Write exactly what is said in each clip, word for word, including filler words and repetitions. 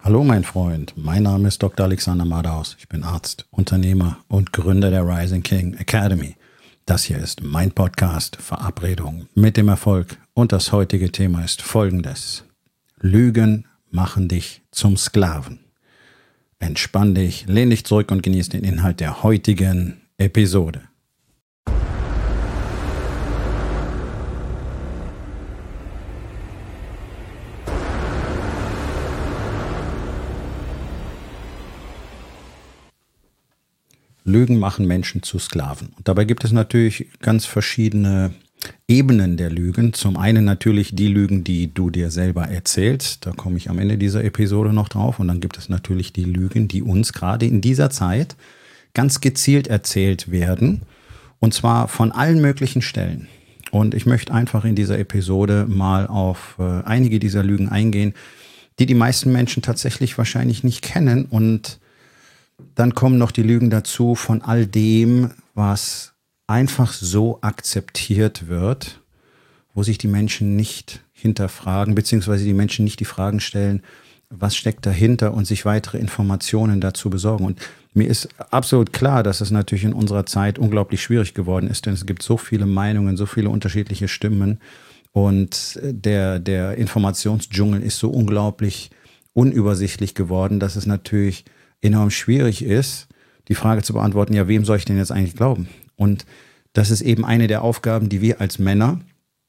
Hallo mein Freund, mein Name ist Doktor Alexander Madaus. Ich bin Arzt, Unternehmer und Gründer der Rising King Academy. Das hier ist mein Podcast Verabredung mit dem Erfolg und das heutige Thema ist folgendes. Lügen machen dich zum Sklaven. Entspann dich, lehn dich zurück und genieß den Inhalt der heutigen Episode. Lügen machen Menschen zu Sklaven. Und dabei gibt es natürlich ganz verschiedene Ebenen der Lügen. Zum einen natürlich die Lügen, die du dir selber erzählst. Da komme ich am Ende dieser Episode noch drauf. Und dann gibt es natürlich die Lügen, die uns gerade in dieser Zeit ganz gezielt erzählt werden. Und zwar von allen möglichen Stellen. Und ich möchte einfach in dieser Episode mal auf äh, einige dieser Lügen eingehen, die die meisten Menschen tatsächlich wahrscheinlich nicht kennen. Und dann kommen noch die Lügen dazu von all dem, was einfach so akzeptiert wird, wo sich die Menschen nicht hinterfragen, beziehungsweise die Menschen nicht die Fragen stellen, was steckt dahinter und sich weitere Informationen dazu besorgen. Und mir ist absolut klar, dass es natürlich in unserer Zeit unglaublich schwierig geworden ist, denn es gibt so viele Meinungen, so viele unterschiedliche Stimmen und der, der Informationsdschungel ist so unglaublich unübersichtlich geworden, dass es natürlich enorm schwierig ist, die Frage zu beantworten, ja, wem soll ich denn jetzt eigentlich glauben? Und das ist eben eine der Aufgaben, die wir als Männer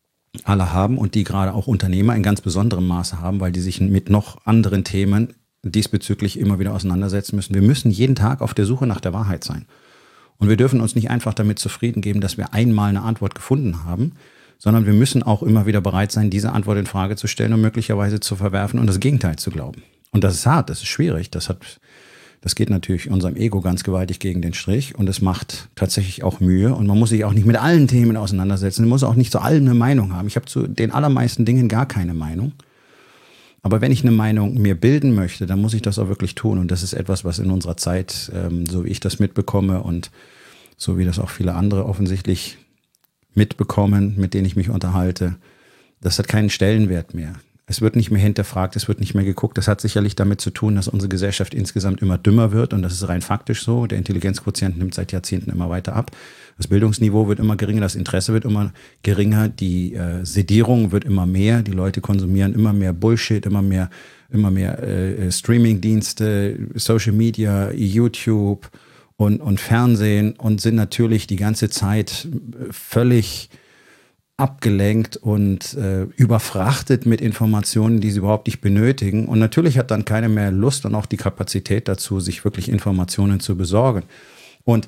alle haben und die gerade auch Unternehmer in ganz besonderem Maße haben, weil die sich mit noch anderen Themen diesbezüglich immer wieder auseinandersetzen müssen. Wir müssen jeden Tag auf der Suche nach der Wahrheit sein. Und wir dürfen uns nicht einfach damit zufrieden geben, dass wir einmal eine Antwort gefunden haben, sondern wir müssen auch immer wieder bereit sein, diese Antwort in Frage zu stellen und möglicherweise zu verwerfen und das Gegenteil zu glauben. Und das ist hart, das ist schwierig, das hat Das geht natürlich unserem Ego ganz gewaltig gegen den Strich und es macht tatsächlich auch Mühe und man muss sich auch nicht mit allen Themen auseinandersetzen, man muss auch nicht zu allem eine Meinung haben. Ich habe zu den allermeisten Dingen gar keine Meinung. Aber wenn ich eine Meinung mir bilden möchte, dann muss ich das auch wirklich tun und das ist etwas, was in unserer Zeit, ähm, so wie ich das mitbekomme und so wie das auch viele andere offensichtlich mitbekommen, mit denen ich mich unterhalte, das hat keinen Stellenwert mehr. Es wird nicht mehr hinterfragt, es wird nicht mehr geguckt. Das hat sicherlich damit zu tun, dass unsere Gesellschaft insgesamt immer dümmer wird und das ist rein faktisch so. Der Intelligenzquotient nimmt seit Jahrzehnten immer weiter ab. Das Bildungsniveau wird immer geringer, das Interesse wird immer geringer, die äh, Sedierung wird immer mehr, die Leute konsumieren immer mehr Bullshit, immer mehr, immer mehr äh, Streamingdienste, Social Media, YouTube und, und Fernsehen und sind natürlich die ganze Zeit völlig abgelenkt und äh, überfrachtet mit Informationen, die sie überhaupt nicht benötigen. Und natürlich hat dann keiner mehr Lust und auch die Kapazität dazu, sich wirklich Informationen zu besorgen. Und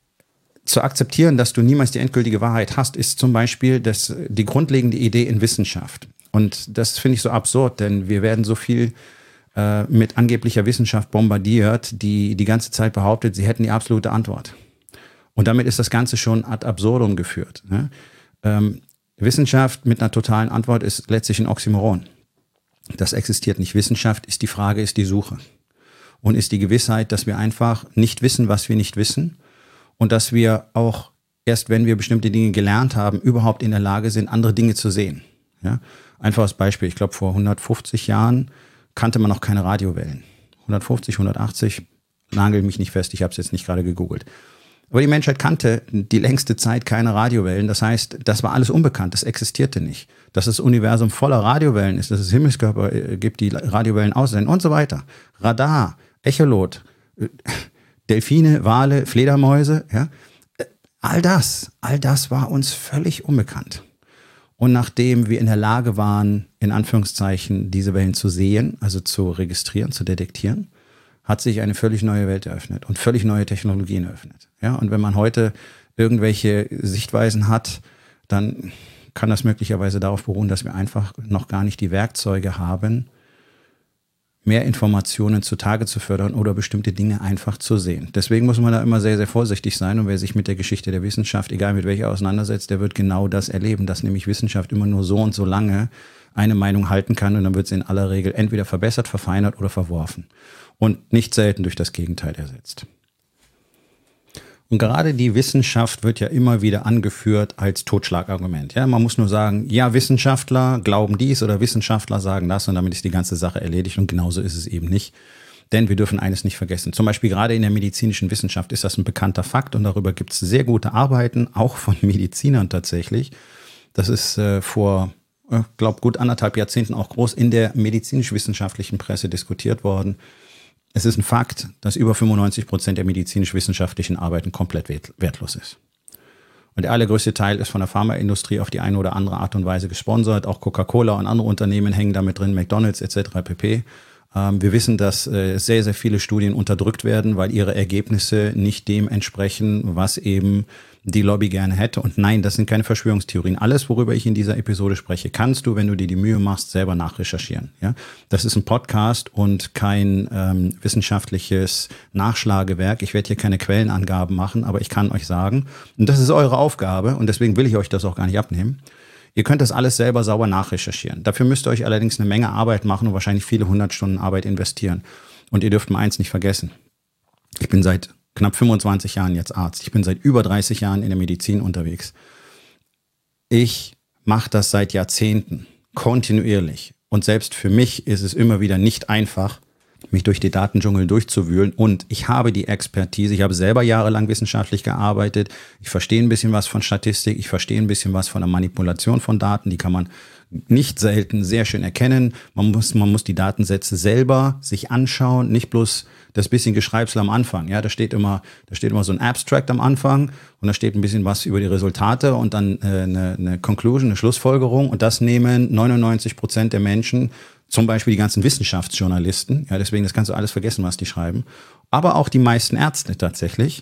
zu akzeptieren, dass du niemals die endgültige Wahrheit hast, ist zum Beispiel das, die grundlegende Idee in Wissenschaft. Und das finde ich so absurd, denn wir werden so viel äh, mit angeblicher Wissenschaft bombardiert, die die ganze Zeit behauptet, sie hätten die absolute Antwort. Und damit ist das Ganze schon ad absurdum geführt. Ne? Ähm, Wissenschaft mit einer totalen Antwort ist letztlich ein Oxymoron. Das existiert nicht. Wissenschaft ist die Frage, ist die Suche. Und ist die Gewissheit, dass wir einfach nicht wissen, was wir nicht wissen. Und dass wir auch erst, wenn wir bestimmte Dinge gelernt haben, überhaupt in der Lage sind, andere Dinge zu sehen. Ja? Einfaches Beispiel. Ich glaube, vor hundertfünfzig Jahren kannte man noch keine Radiowellen. hundertfünfzig, hundertachtzig, nagel mich nicht fest, ich habe es jetzt nicht gerade gegoogelt. Aber die Menschheit kannte die längste Zeit keine Radiowellen. Das heißt, das war alles unbekannt, das existierte nicht. Dass das Universum voller Radiowellen ist, dass es Himmelskörper gibt, die Radiowellen aussenden und so weiter. Radar, Echolot, Delfine, Wale, Fledermäuse, ja. All das, all das war uns völlig unbekannt. Und nachdem wir in der Lage waren, in Anführungszeichen, diese Wellen zu sehen, also zu registrieren, zu detektieren, hat sich eine völlig neue Welt eröffnet und völlig neue Technologien eröffnet. Ja, und wenn man heute irgendwelche Sichtweisen hat, dann kann das möglicherweise darauf beruhen, dass wir einfach noch gar nicht die Werkzeuge haben, mehr Informationen zutage zu fördern oder bestimmte Dinge einfach zu sehen. Deswegen muss man da immer sehr, sehr vorsichtig sein. Und wer sich mit der Geschichte der Wissenschaft, egal mit welcher auseinandersetzt, der wird genau das erleben, dass nämlich Wissenschaft immer nur so und so lange eine Meinung halten kann und dann wird sie in aller Regel entweder verbessert, verfeinert oder verworfen. Und nicht selten durch das Gegenteil ersetzt. Und gerade die Wissenschaft wird ja immer wieder angeführt als Totschlagargument. Ja, man muss nur sagen, ja, Wissenschaftler glauben dies oder Wissenschaftler sagen das und damit ist die ganze Sache erledigt und genauso ist es eben nicht. Denn wir dürfen eines nicht vergessen. Zum Beispiel gerade in der medizinischen Wissenschaft ist das ein bekannter Fakt und darüber gibt es sehr gute Arbeiten, auch von Medizinern tatsächlich. Das ist äh, vor, ich glaube, gut anderthalb Jahrzehnten auch groß in der medizinisch-wissenschaftlichen Presse diskutiert worden. Es ist ein Fakt, dass über fünfundneunzig Prozent der medizinisch-wissenschaftlichen Arbeiten komplett wertlos ist. Und der allergrößte Teil ist von der Pharmaindustrie auf die eine oder andere Art und Weise gesponsert. Auch Coca-Cola und andere Unternehmen hängen damit drin, McDonald's et cetera pp. Ähm, wir wissen, dass äh, sehr, sehr viele Studien unterdrückt werden, weil ihre Ergebnisse nicht dem entsprechen, was eben die Lobby gerne hätte. Und nein, das sind keine Verschwörungstheorien. Alles, worüber ich in dieser Episode spreche, kannst du, wenn du dir die Mühe machst, selber nachrecherchieren. Ja? Das ist ein Podcast und kein ähm, wissenschaftliches Nachschlagewerk. Ich werde hier keine Quellenangaben machen, aber ich kann euch sagen, und das ist eure Aufgabe und deswegen will ich euch das auch gar nicht abnehmen, ihr könnt das alles selber sauber nachrecherchieren. Dafür müsst ihr euch allerdings eine Menge Arbeit machen und wahrscheinlich viele hundert Stunden Arbeit investieren. Und ihr dürft mal eins nicht vergessen. Ich bin seit knapp fünfundzwanzig Jahren jetzt Arzt. Ich bin seit über dreißig Jahren in der Medizin unterwegs. Ich mache das seit Jahrzehnten, kontinuierlich. Und selbst für mich ist es immer wieder nicht einfach, mich durch die Datendschungel durchzuwühlen. Und ich habe die Expertise. Ich habe selber jahrelang wissenschaftlich gearbeitet. Ich verstehe ein bisschen was von Statistik. Ich verstehe ein bisschen was von der Manipulation von Daten. Die kann man nicht selten sehr schön erkennen. Man muss, man muss die Datensätze selber sich anschauen, nicht bloß das bisschen Geschreibsel am Anfang. Ja, da steht immer, da steht immer so ein Abstract am Anfang und da steht ein bisschen was über die Resultate und dann äh, eine, eine Conclusion, eine Schlussfolgerung. Und das nehmen neunundneunzig Prozent der Menschen, zum Beispiel die ganzen Wissenschaftsjournalisten. Ja, deswegen, das kannst du alles vergessen, was die schreiben. Aber auch die meisten Ärzte tatsächlich.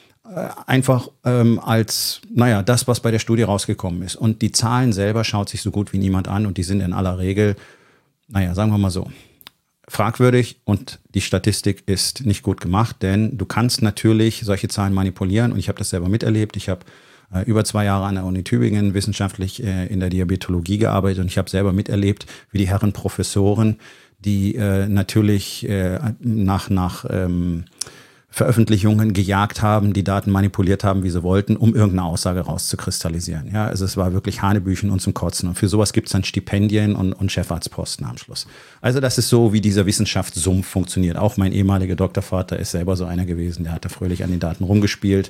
Einfach ähm, als, naja, das, was bei der Studie rausgekommen ist. Und die Zahlen selber schaut sich so gut wie niemand an und die sind in aller Regel, naja, sagen wir mal so, fragwürdig und die Statistik ist nicht gut gemacht, denn du kannst natürlich solche Zahlen manipulieren und ich habe das selber miterlebt. Ich habe äh, über zwei Jahre an der Uni Tübingen wissenschaftlich äh, in der Diabetologie gearbeitet und ich habe selber miterlebt, wie die Herren Professoren, die äh, natürlich äh, nach, nach ähm, Veröffentlichungen gejagt haben, die Daten manipuliert haben, wie sie wollten, um irgendeine Aussage rauszukristallisieren. Ja, also es war wirklich Hanebüchen und zum Kotzen. Und für sowas gibt es dann Stipendien und, und Chefarztposten am Schluss. Also das ist so, wie dieser Wissenschaftssumpf funktioniert. Auch mein ehemaliger Doktorvater ist selber so einer gewesen, der hat da fröhlich an den Daten rumgespielt.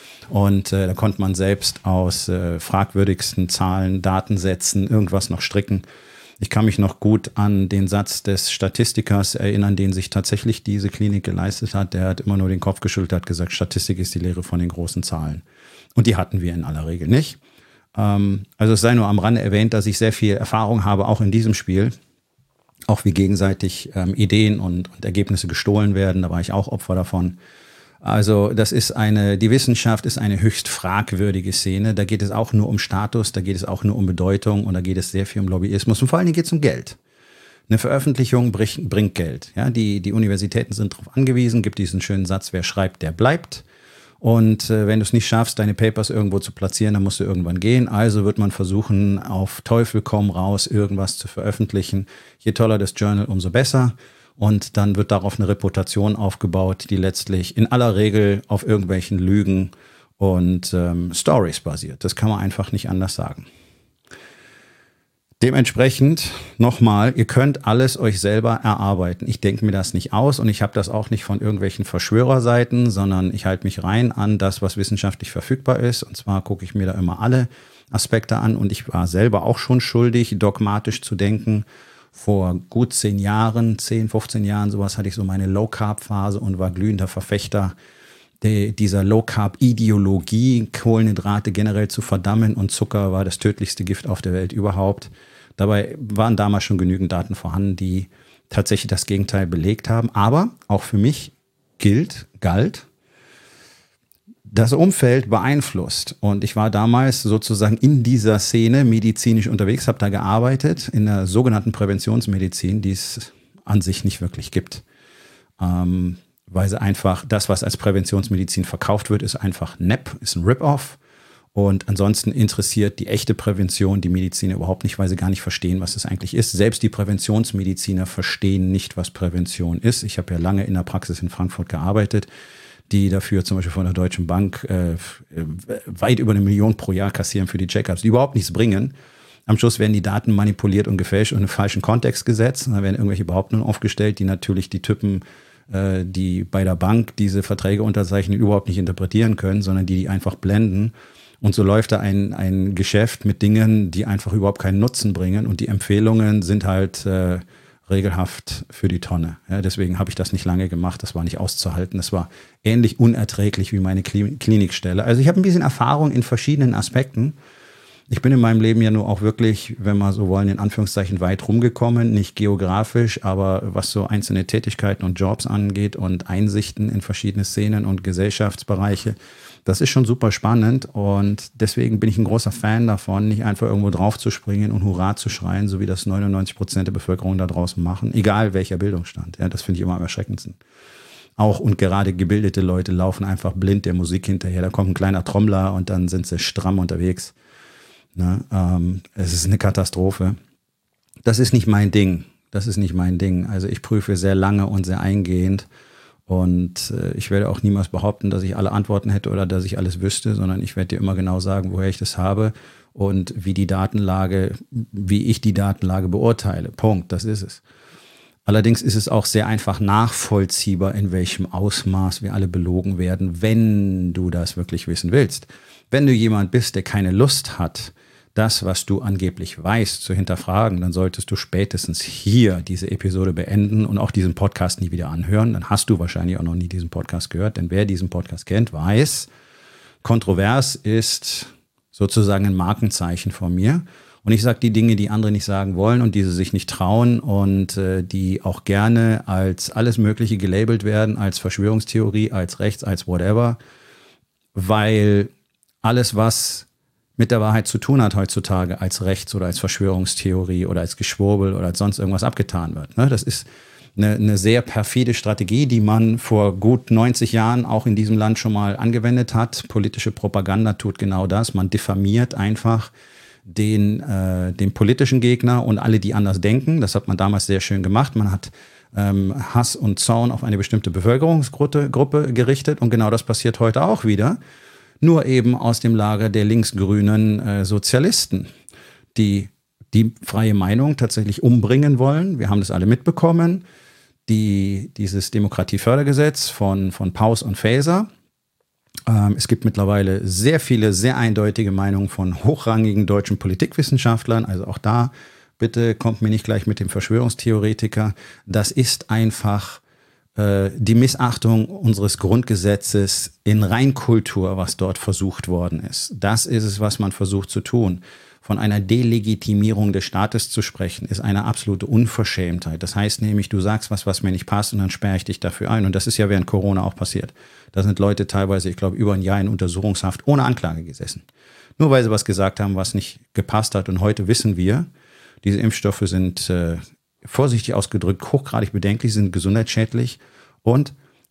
Und äh, da konnte man selbst aus äh, fragwürdigsten Zahlen, Datensätzen irgendwas noch stricken. Ich kann mich noch gut an den Satz des Statistikers erinnern, den sich tatsächlich diese Klinik geleistet hat. Der hat immer nur den Kopf geschüttelt, hat gesagt, Statistik ist die Lehre von den großen Zahlen. Und die hatten wir in aller Regel nicht. Ähm, also es sei nur am Rande erwähnt, dass ich sehr viel Erfahrung habe, auch in diesem Spiel. Auch wie gegenseitig ähm, Ideen und, und Ergebnisse gestohlen werden. Da war ich auch Opfer davon. Also das ist eine, die Wissenschaft ist eine höchst fragwürdige Szene. Da geht es auch nur um Status, da geht es auch nur um Bedeutung und da geht es sehr viel um Lobbyismus und vor allen Dingen geht es um Geld. Eine Veröffentlichung bringt, bringt Geld. Ja, die, die Universitäten sind darauf angewiesen, gibt diesen schönen Satz, wer schreibt, der bleibt. Und äh, wenn du es nicht schaffst, deine Papers irgendwo zu platzieren, dann musst du irgendwann gehen. Also wird man versuchen, auf Teufel komm raus, irgendwas zu veröffentlichen. Je toller das Journal, umso besser. Und dann wird darauf eine Reputation aufgebaut, die letztlich in aller Regel auf irgendwelchen Lügen und ähm, Stories basiert. Das kann man einfach nicht anders sagen. Dementsprechend nochmal, ihr könnt alles euch selber erarbeiten. Ich denke mir das nicht aus und ich habe das auch nicht von irgendwelchen Verschwörerseiten, sondern ich halte mich rein an das, was wissenschaftlich verfügbar ist. Und zwar gucke ich mir da immer alle Aspekte an und ich war selber auch schon schuldig, dogmatisch zu denken. Vor gut zehn Jahren, zehn, fünfzehn Jahren, sowas, hatte ich so meine Low-Carb-Phase und war glühender Verfechter der, dieser Low-Carb-Ideologie, Kohlenhydrate generell zu verdammen und Zucker war das tödlichste Gift auf der Welt überhaupt. Dabei waren damals schon genügend Daten vorhanden, die tatsächlich das Gegenteil belegt haben. Aber auch für mich gilt, galt, das Umfeld beeinflusst und ich war damals sozusagen in dieser Szene medizinisch unterwegs, habe da gearbeitet in der sogenannten Präventionsmedizin, die es an sich nicht wirklich gibt, ähm, weil sie einfach, das, was als Präventionsmedizin verkauft wird, ist einfach N E P, ist ein Rip-Off und ansonsten interessiert die echte Prävention die Mediziner überhaupt nicht, weil sie gar nicht verstehen, was es eigentlich ist. Selbst die Präventionsmediziner verstehen nicht, was Prävention ist. Ich habe ja lange in der Praxis in Frankfurt gearbeitet. die dafür zum Beispiel von der Deutschen Bank äh, weit über eine Million pro Jahr kassieren für die Checkups, die überhaupt nichts bringen. Am Schluss werden die Daten manipuliert und gefälscht und in den falschen Kontext gesetzt. Und dann werden irgendwelche Behauptungen aufgestellt, die natürlich die Typen, äh, die bei der Bank diese Verträge unterzeichnen, überhaupt nicht interpretieren können, sondern die die einfach blenden. Und so läuft da ein, ein Geschäft mit Dingen, die einfach überhaupt keinen Nutzen bringen. Und die Empfehlungen sind halt äh, regelhaft für die Tonne. Ja, deswegen habe ich das nicht lange gemacht. Das war nicht auszuhalten. Das war ähnlich unerträglich wie meine Klinikstelle. Also ich habe ein bisschen Erfahrung in verschiedenen Aspekten. Ich bin in meinem Leben ja nur auch wirklich, wenn wir so wollen, in Anführungszeichen weit rumgekommen. Nicht geografisch, aber was so einzelne Tätigkeiten und Jobs angeht und Einsichten in verschiedene Szenen und Gesellschaftsbereiche. Das ist schon super spannend und deswegen bin ich ein großer Fan davon, nicht einfach irgendwo drauf zu springen und Hurra zu schreien, so wie das neunundneunzig Prozent der Bevölkerung da draußen machen, egal welcher Bildungsstand. Ja, das finde ich immer am erschreckendsten. Auch und gerade gebildete Leute laufen einfach blind der Musik hinterher. Da kommt ein kleiner Trommler und dann sind sie stramm unterwegs. Ne? Ähm, es ist eine Katastrophe. Das ist nicht mein Ding. Das ist nicht mein Ding. Also ich prüfe sehr lange und sehr eingehend. Und äh, ich werde auch niemals behaupten, dass ich alle Antworten hätte oder dass ich alles wüsste, sondern ich werde dir immer genau sagen, woher ich das habe und wie die Datenlage, wie ich die Datenlage beurteile. Punkt, das ist es. Allerdings ist es auch sehr einfach nachvollziehbar, in welchem Ausmaß wir alle belogen werden, wenn du das wirklich wissen willst. Wenn du jemand bist, der keine Lust hat, das, was du angeblich weißt, zu hinterfragen, dann solltest du spätestens hier diese Episode beenden und auch diesen Podcast nie wieder anhören. Dann hast du wahrscheinlich auch noch nie diesen Podcast gehört, denn wer diesen Podcast kennt, weiß, kontrovers ist sozusagen ein Markenzeichen von mir. Und ich sage die Dinge, die andere nicht sagen wollen und die sie sich nicht trauen und äh, die auch gerne als alles Mögliche gelabelt werden, als Verschwörungstheorie, als rechts, als whatever, weil alles, was mit der Wahrheit zu tun hat heutzutage, als Rechts- oder als Verschwörungstheorie oder als Geschwurbel oder als sonst irgendwas abgetan wird. Ne? Das ist eine, eine sehr perfide Strategie, die man vor gut neunzig Jahren auch in diesem Land schon mal angewendet hat. Politische Propaganda tut genau das. Man diffamiert einfach den, äh, den politischen Gegner und alle, die anders denken. Das hat man damals sehr schön gemacht. Man hat ähm, Hass und Zorn auf eine bestimmte Bevölkerungsgruppe Gruppe gerichtet und genau das passiert heute auch wieder. Nur eben aus dem Lager der linksgrünen äh, Sozialisten, die die freie Meinung tatsächlich umbringen wollen. Wir haben das alle mitbekommen. Die, dieses Demokratiefördergesetz von, von Paus und Faeser. Ähm, es gibt mittlerweile sehr viele, sehr eindeutige Meinungen von hochrangigen deutschen Politikwissenschaftlern. Also auch da, bitte kommt mir nicht gleich mit dem Verschwörungstheoretiker. Das ist einfach die Missachtung unseres Grundgesetzes in Reinkultur, was dort versucht worden ist. Das ist es, was man versucht zu tun. Von einer Delegitimierung des Staates zu sprechen, ist eine absolute Unverschämtheit. Das heißt nämlich, du sagst was, was mir nicht passt und dann sperre ich dich dafür ein. Und das ist ja während Corona auch passiert. Da sind Leute teilweise, ich glaube, über ein Jahr in Untersuchungshaft ohne Anklage gesessen. Nur weil sie was gesagt haben, was nicht gepasst hat. Und heute wissen wir, diese Impfstoffe sind äh, vorsichtig ausgedrückt, hochgradig bedenklich, sind gesundheitsschädlich und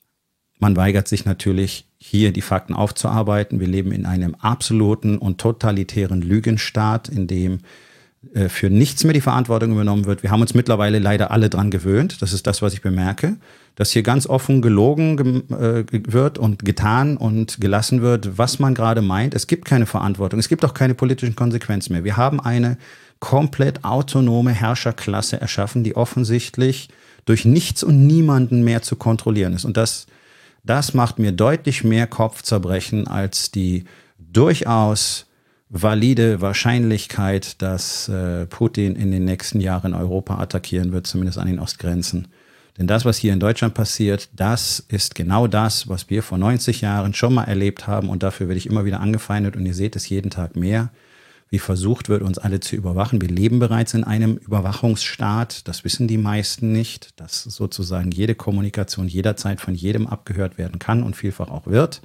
man weigert sich natürlich, hier die Fakten aufzuarbeiten. Wir leben in einem absoluten und totalitären Lügenstaat, in dem äh, für nichts mehr die Verantwortung übernommen wird. Wir haben uns mittlerweile leider alle dran gewöhnt, das ist das, was ich bemerke, dass hier ganz offen gelogen äh, wird und getan und gelassen wird, was man gerade meint. Es gibt keine Verantwortung, es gibt auch keine politischen Konsequenzen mehr. Wir haben eine komplett autonome Herrscherklasse erschaffen, die offensichtlich durch nichts und niemanden mehr zu kontrollieren ist. Und das, das macht mir deutlich mehr Kopfzerbrechen als die durchaus valide Wahrscheinlichkeit, dass äh, Putin in den nächsten Jahren Europa attackieren wird, zumindest an den Ostgrenzen. Denn das, was hier in Deutschland passiert, das ist genau das, was wir vor neunzig Jahren schon mal erlebt haben. Und dafür werde ich immer wieder angefeindet. Und ihr seht es jeden Tag mehr, wie versucht wird, uns alle zu überwachen. Wir leben bereits in einem Überwachungsstaat. Das wissen die meisten nicht, dass sozusagen jede Kommunikation jederzeit von jedem abgehört werden kann und vielfach auch wird.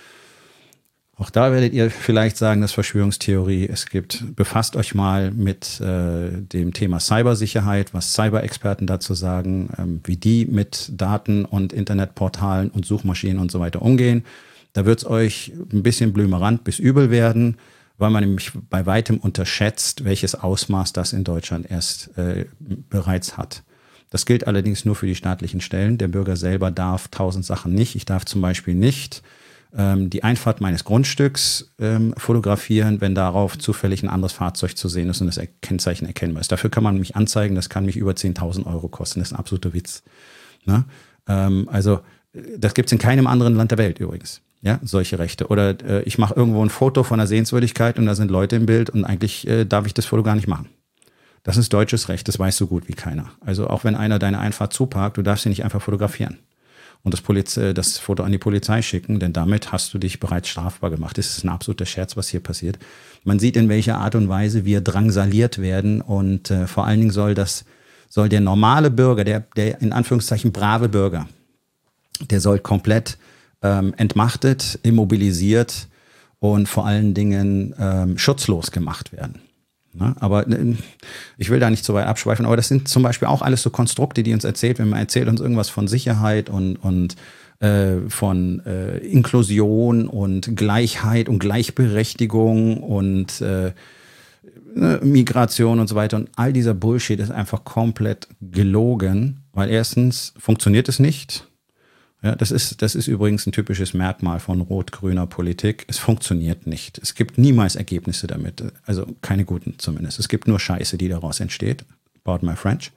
Auch da werdet ihr vielleicht sagen, das ist Verschwörungstheorie. Es gibt, befasst euch mal mit äh, dem Thema Cybersicherheit, was Cyberexperten dazu sagen, ähm, wie die mit Daten und Internetportalen und Suchmaschinen und so weiter umgehen. Da wird es euch ein bisschen blümerant bis übel werden, weil man nämlich bei weitem unterschätzt, welches Ausmaß das in Deutschland erst äh, bereits hat. Das gilt allerdings nur für die staatlichen Stellen. Der Bürger selber darf tausend Sachen nicht. Ich darf zum Beispiel nicht ähm, die Einfahrt meines Grundstücks ähm, fotografieren, wenn darauf zufällig ein anderes Fahrzeug zu sehen ist und das Kennzeichen erkennbar ist. Dafür kann man mich anzeigen, das kann mich über zehntausend Euro kosten. Das ist ein absoluter Witz. Ne? Ähm, also das gibt es in keinem anderen Land der Welt übrigens. Ja, solche Rechte. Oder äh, ich mache irgendwo ein Foto von einer Sehenswürdigkeit und da sind Leute im Bild und eigentlich äh, darf ich das Foto gar nicht machen. Das ist deutsches Recht, das weiß so gut wie keiner. Also auch wenn einer deine Einfahrt zuparkt, du darfst sie nicht einfach fotografieren und das, Poliz- das Foto an die Polizei schicken, denn damit hast du dich bereits strafbar gemacht. Das ist ein absoluter Scherz, was hier passiert. Man sieht, in welcher Art und Weise wir drangsaliert werden und äh, vor allen Dingen soll das, soll der normale Bürger, der, der in Anführungszeichen brave Bürger, der soll komplett ähm, entmachtet, immobilisiert und vor allen Dingen ähm, schutzlos gemacht werden. Na, aber äh, ich will da nicht so weit abschweifen, aber das sind zum Beispiel auch alles so Konstrukte, die uns erzählt, wenn man erzählt uns irgendwas von Sicherheit und, und äh, von äh, Inklusion und Gleichheit und Gleichberechtigung und äh, Migration und so weiter. Und all dieser Bullshit ist einfach komplett gelogen, weil erstens funktioniert es nicht. Ja, das ist, das ist übrigens ein typisches Merkmal von rot-grüner Politik. Es funktioniert nicht. Es gibt niemals Ergebnisse damit. Also keine guten zumindest. Es gibt nur Scheiße, die daraus entsteht. Pardon my French.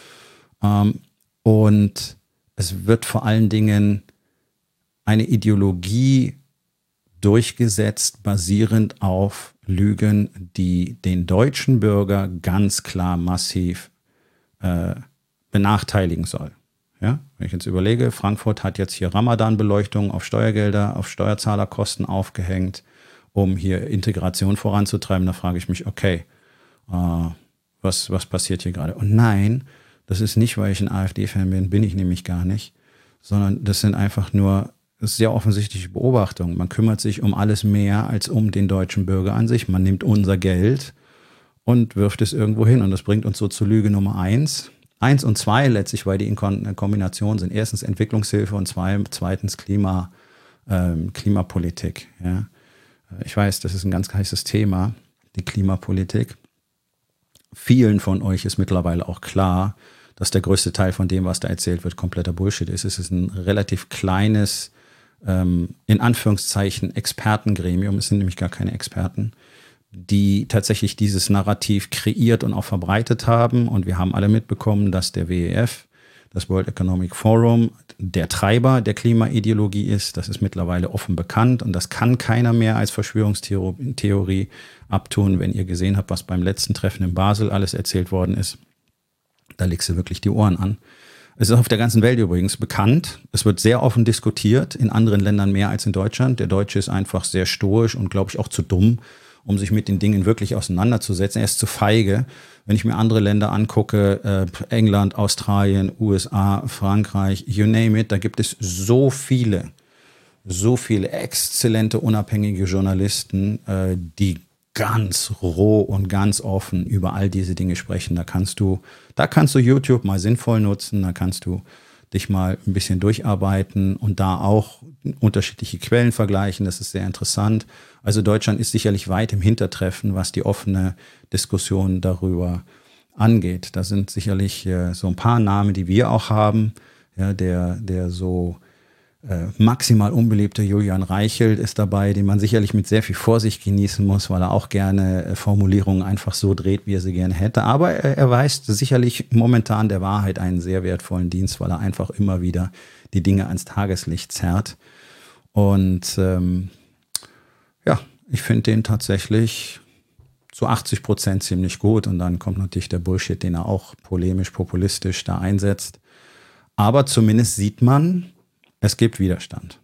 Ähm, und es wird vor allen Dingen eine Ideologie durchgesetzt, basierend auf Lügen, die den deutschen Bürger ganz klar massiv äh, benachteiligen soll. Ja, wenn ich jetzt überlege, Frankfurt hat jetzt hier Ramadan-Beleuchtung auf Steuergelder, auf Steuerzahlerkosten aufgehängt, um hier Integration voranzutreiben. Da frage ich mich, okay, äh, was, was passiert hier gerade? Und nein, das ist nicht, weil ich ein AfD-Fan bin, bin ich nämlich gar nicht, sondern das sind einfach nur sehr offensichtliche Beobachtungen. Man kümmert sich um alles mehr als um den deutschen Bürger an sich. Man nimmt unser Geld und wirft es irgendwo hin. Und das bringt uns so zur Lüge Nummer eins. Eins und zwei letztlich, weil die in Kombination sind. Erstens Entwicklungshilfe und zwei, zweitens Klima, ähm, Klimapolitik. Ja. Ich weiß, das ist ein ganz heißes Thema, die Klimapolitik. Vielen von euch ist mittlerweile auch klar, dass der größte Teil von dem, was da erzählt wird, kompletter Bullshit ist. Es ist ein relativ kleines, ähm, in Anführungszeichen, Expertengremium. Es sind nämlich gar keine Experten, die tatsächlich dieses Narrativ kreiert und auch verbreitet haben. Und wir haben alle mitbekommen, dass der W E F, das World Economic Forum, der Treiber der Klimaideologie ist. Das ist mittlerweile offen bekannt und das kann keiner mehr als Verschwörungstheorie abtun. Wenn ihr gesehen habt, was beim letzten Treffen in Basel alles erzählt worden ist, da legst du wirklich die Ohren an. Es ist auf der ganzen Welt übrigens bekannt. Es wird sehr offen diskutiert, in anderen Ländern mehr als in Deutschland. Der Deutsche ist einfach sehr stoisch und, glaube ich, auch zu dumm, um sich mit den Dingen wirklich auseinanderzusetzen. Er ist zu feige. Wenn ich mir andere Länder angucke, äh, England, Australien, U S A, Frankreich, you name it, da gibt es so viele, so viele exzellente, unabhängige Journalisten, äh, die ganz roh und ganz offen über all diese Dinge sprechen. Da kannst du, da kannst du YouTube mal sinnvoll nutzen, da kannst du dich mal ein bisschen durcharbeiten und da auch unterschiedliche Quellen vergleichen. Das ist sehr interessant. Also Deutschland ist sicherlich weit im Hintertreffen, was die offene Diskussion darüber angeht. Da sind sicherlich äh, so ein paar Namen, die wir auch haben. Ja, der, der so äh, maximal unbeliebte Julian Reichelt ist dabei, den man sicherlich mit sehr viel Vorsicht genießen muss, weil er auch gerne äh, Formulierungen einfach so dreht, wie er sie gerne hätte. Aber er erweist sicherlich momentan der Wahrheit einen sehr wertvollen Dienst, weil er einfach immer wieder die Dinge ans Tageslicht zerrt. Und ähm, ja, ich finde den tatsächlich zu achtzig Prozent ziemlich gut. Und dann kommt natürlich der Bullshit, den er auch polemisch, populistisch da einsetzt. Aber zumindest sieht man, es gibt Widerstand.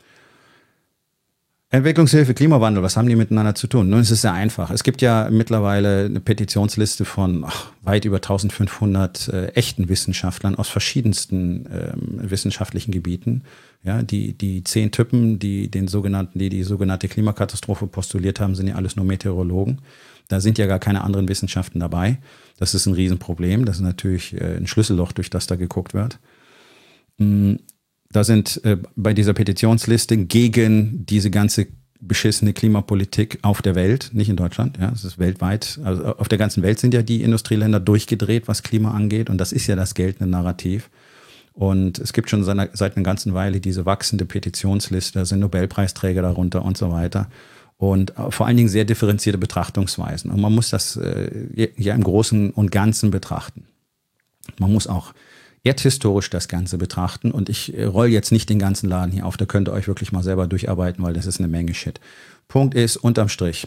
Entwicklungshilfe, Klimawandel, was haben die miteinander zu tun? Nun, es ist sehr einfach. Es gibt ja mittlerweile eine Petitionsliste von ach, weit über eintausendfünfhundert äh, echten Wissenschaftlern aus verschiedensten ähm, wissenschaftlichen Gebieten. Ja, die, die zehn Typen, die den sogenannten, die die sogenannte Klimakatastrophe postuliert haben, sind ja alles nur Meteorologen. Da sind ja gar keine anderen Wissenschaften dabei. Das ist ein Riesenproblem. Das ist natürlich äh, ein Schlüsselloch, durch das da geguckt wird. Mm. Da sind äh, bei dieser Petitionsliste gegen diese ganze beschissene Klimapolitik auf der Welt, nicht in Deutschland, ja, es ist weltweit, also auf der ganzen Welt sind ja die Industrieländer durchgedreht, was Klima angeht, und das ist ja das geltende Narrativ. Und es gibt schon seit, seit einer ganzen Weile diese wachsende Petitionsliste, da sind Nobelpreisträger darunter und so weiter. Und vor allen Dingen sehr differenzierte Betrachtungsweisen. Und man muss das äh, ja im Großen und Ganzen betrachten. Man muss auch erdhistorisch das Ganze betrachten. Und ich roll jetzt nicht den ganzen Laden hier auf, da könnt ihr euch wirklich mal selber durcharbeiten, weil das ist eine Menge Shit. Punkt ist, unterm Strich,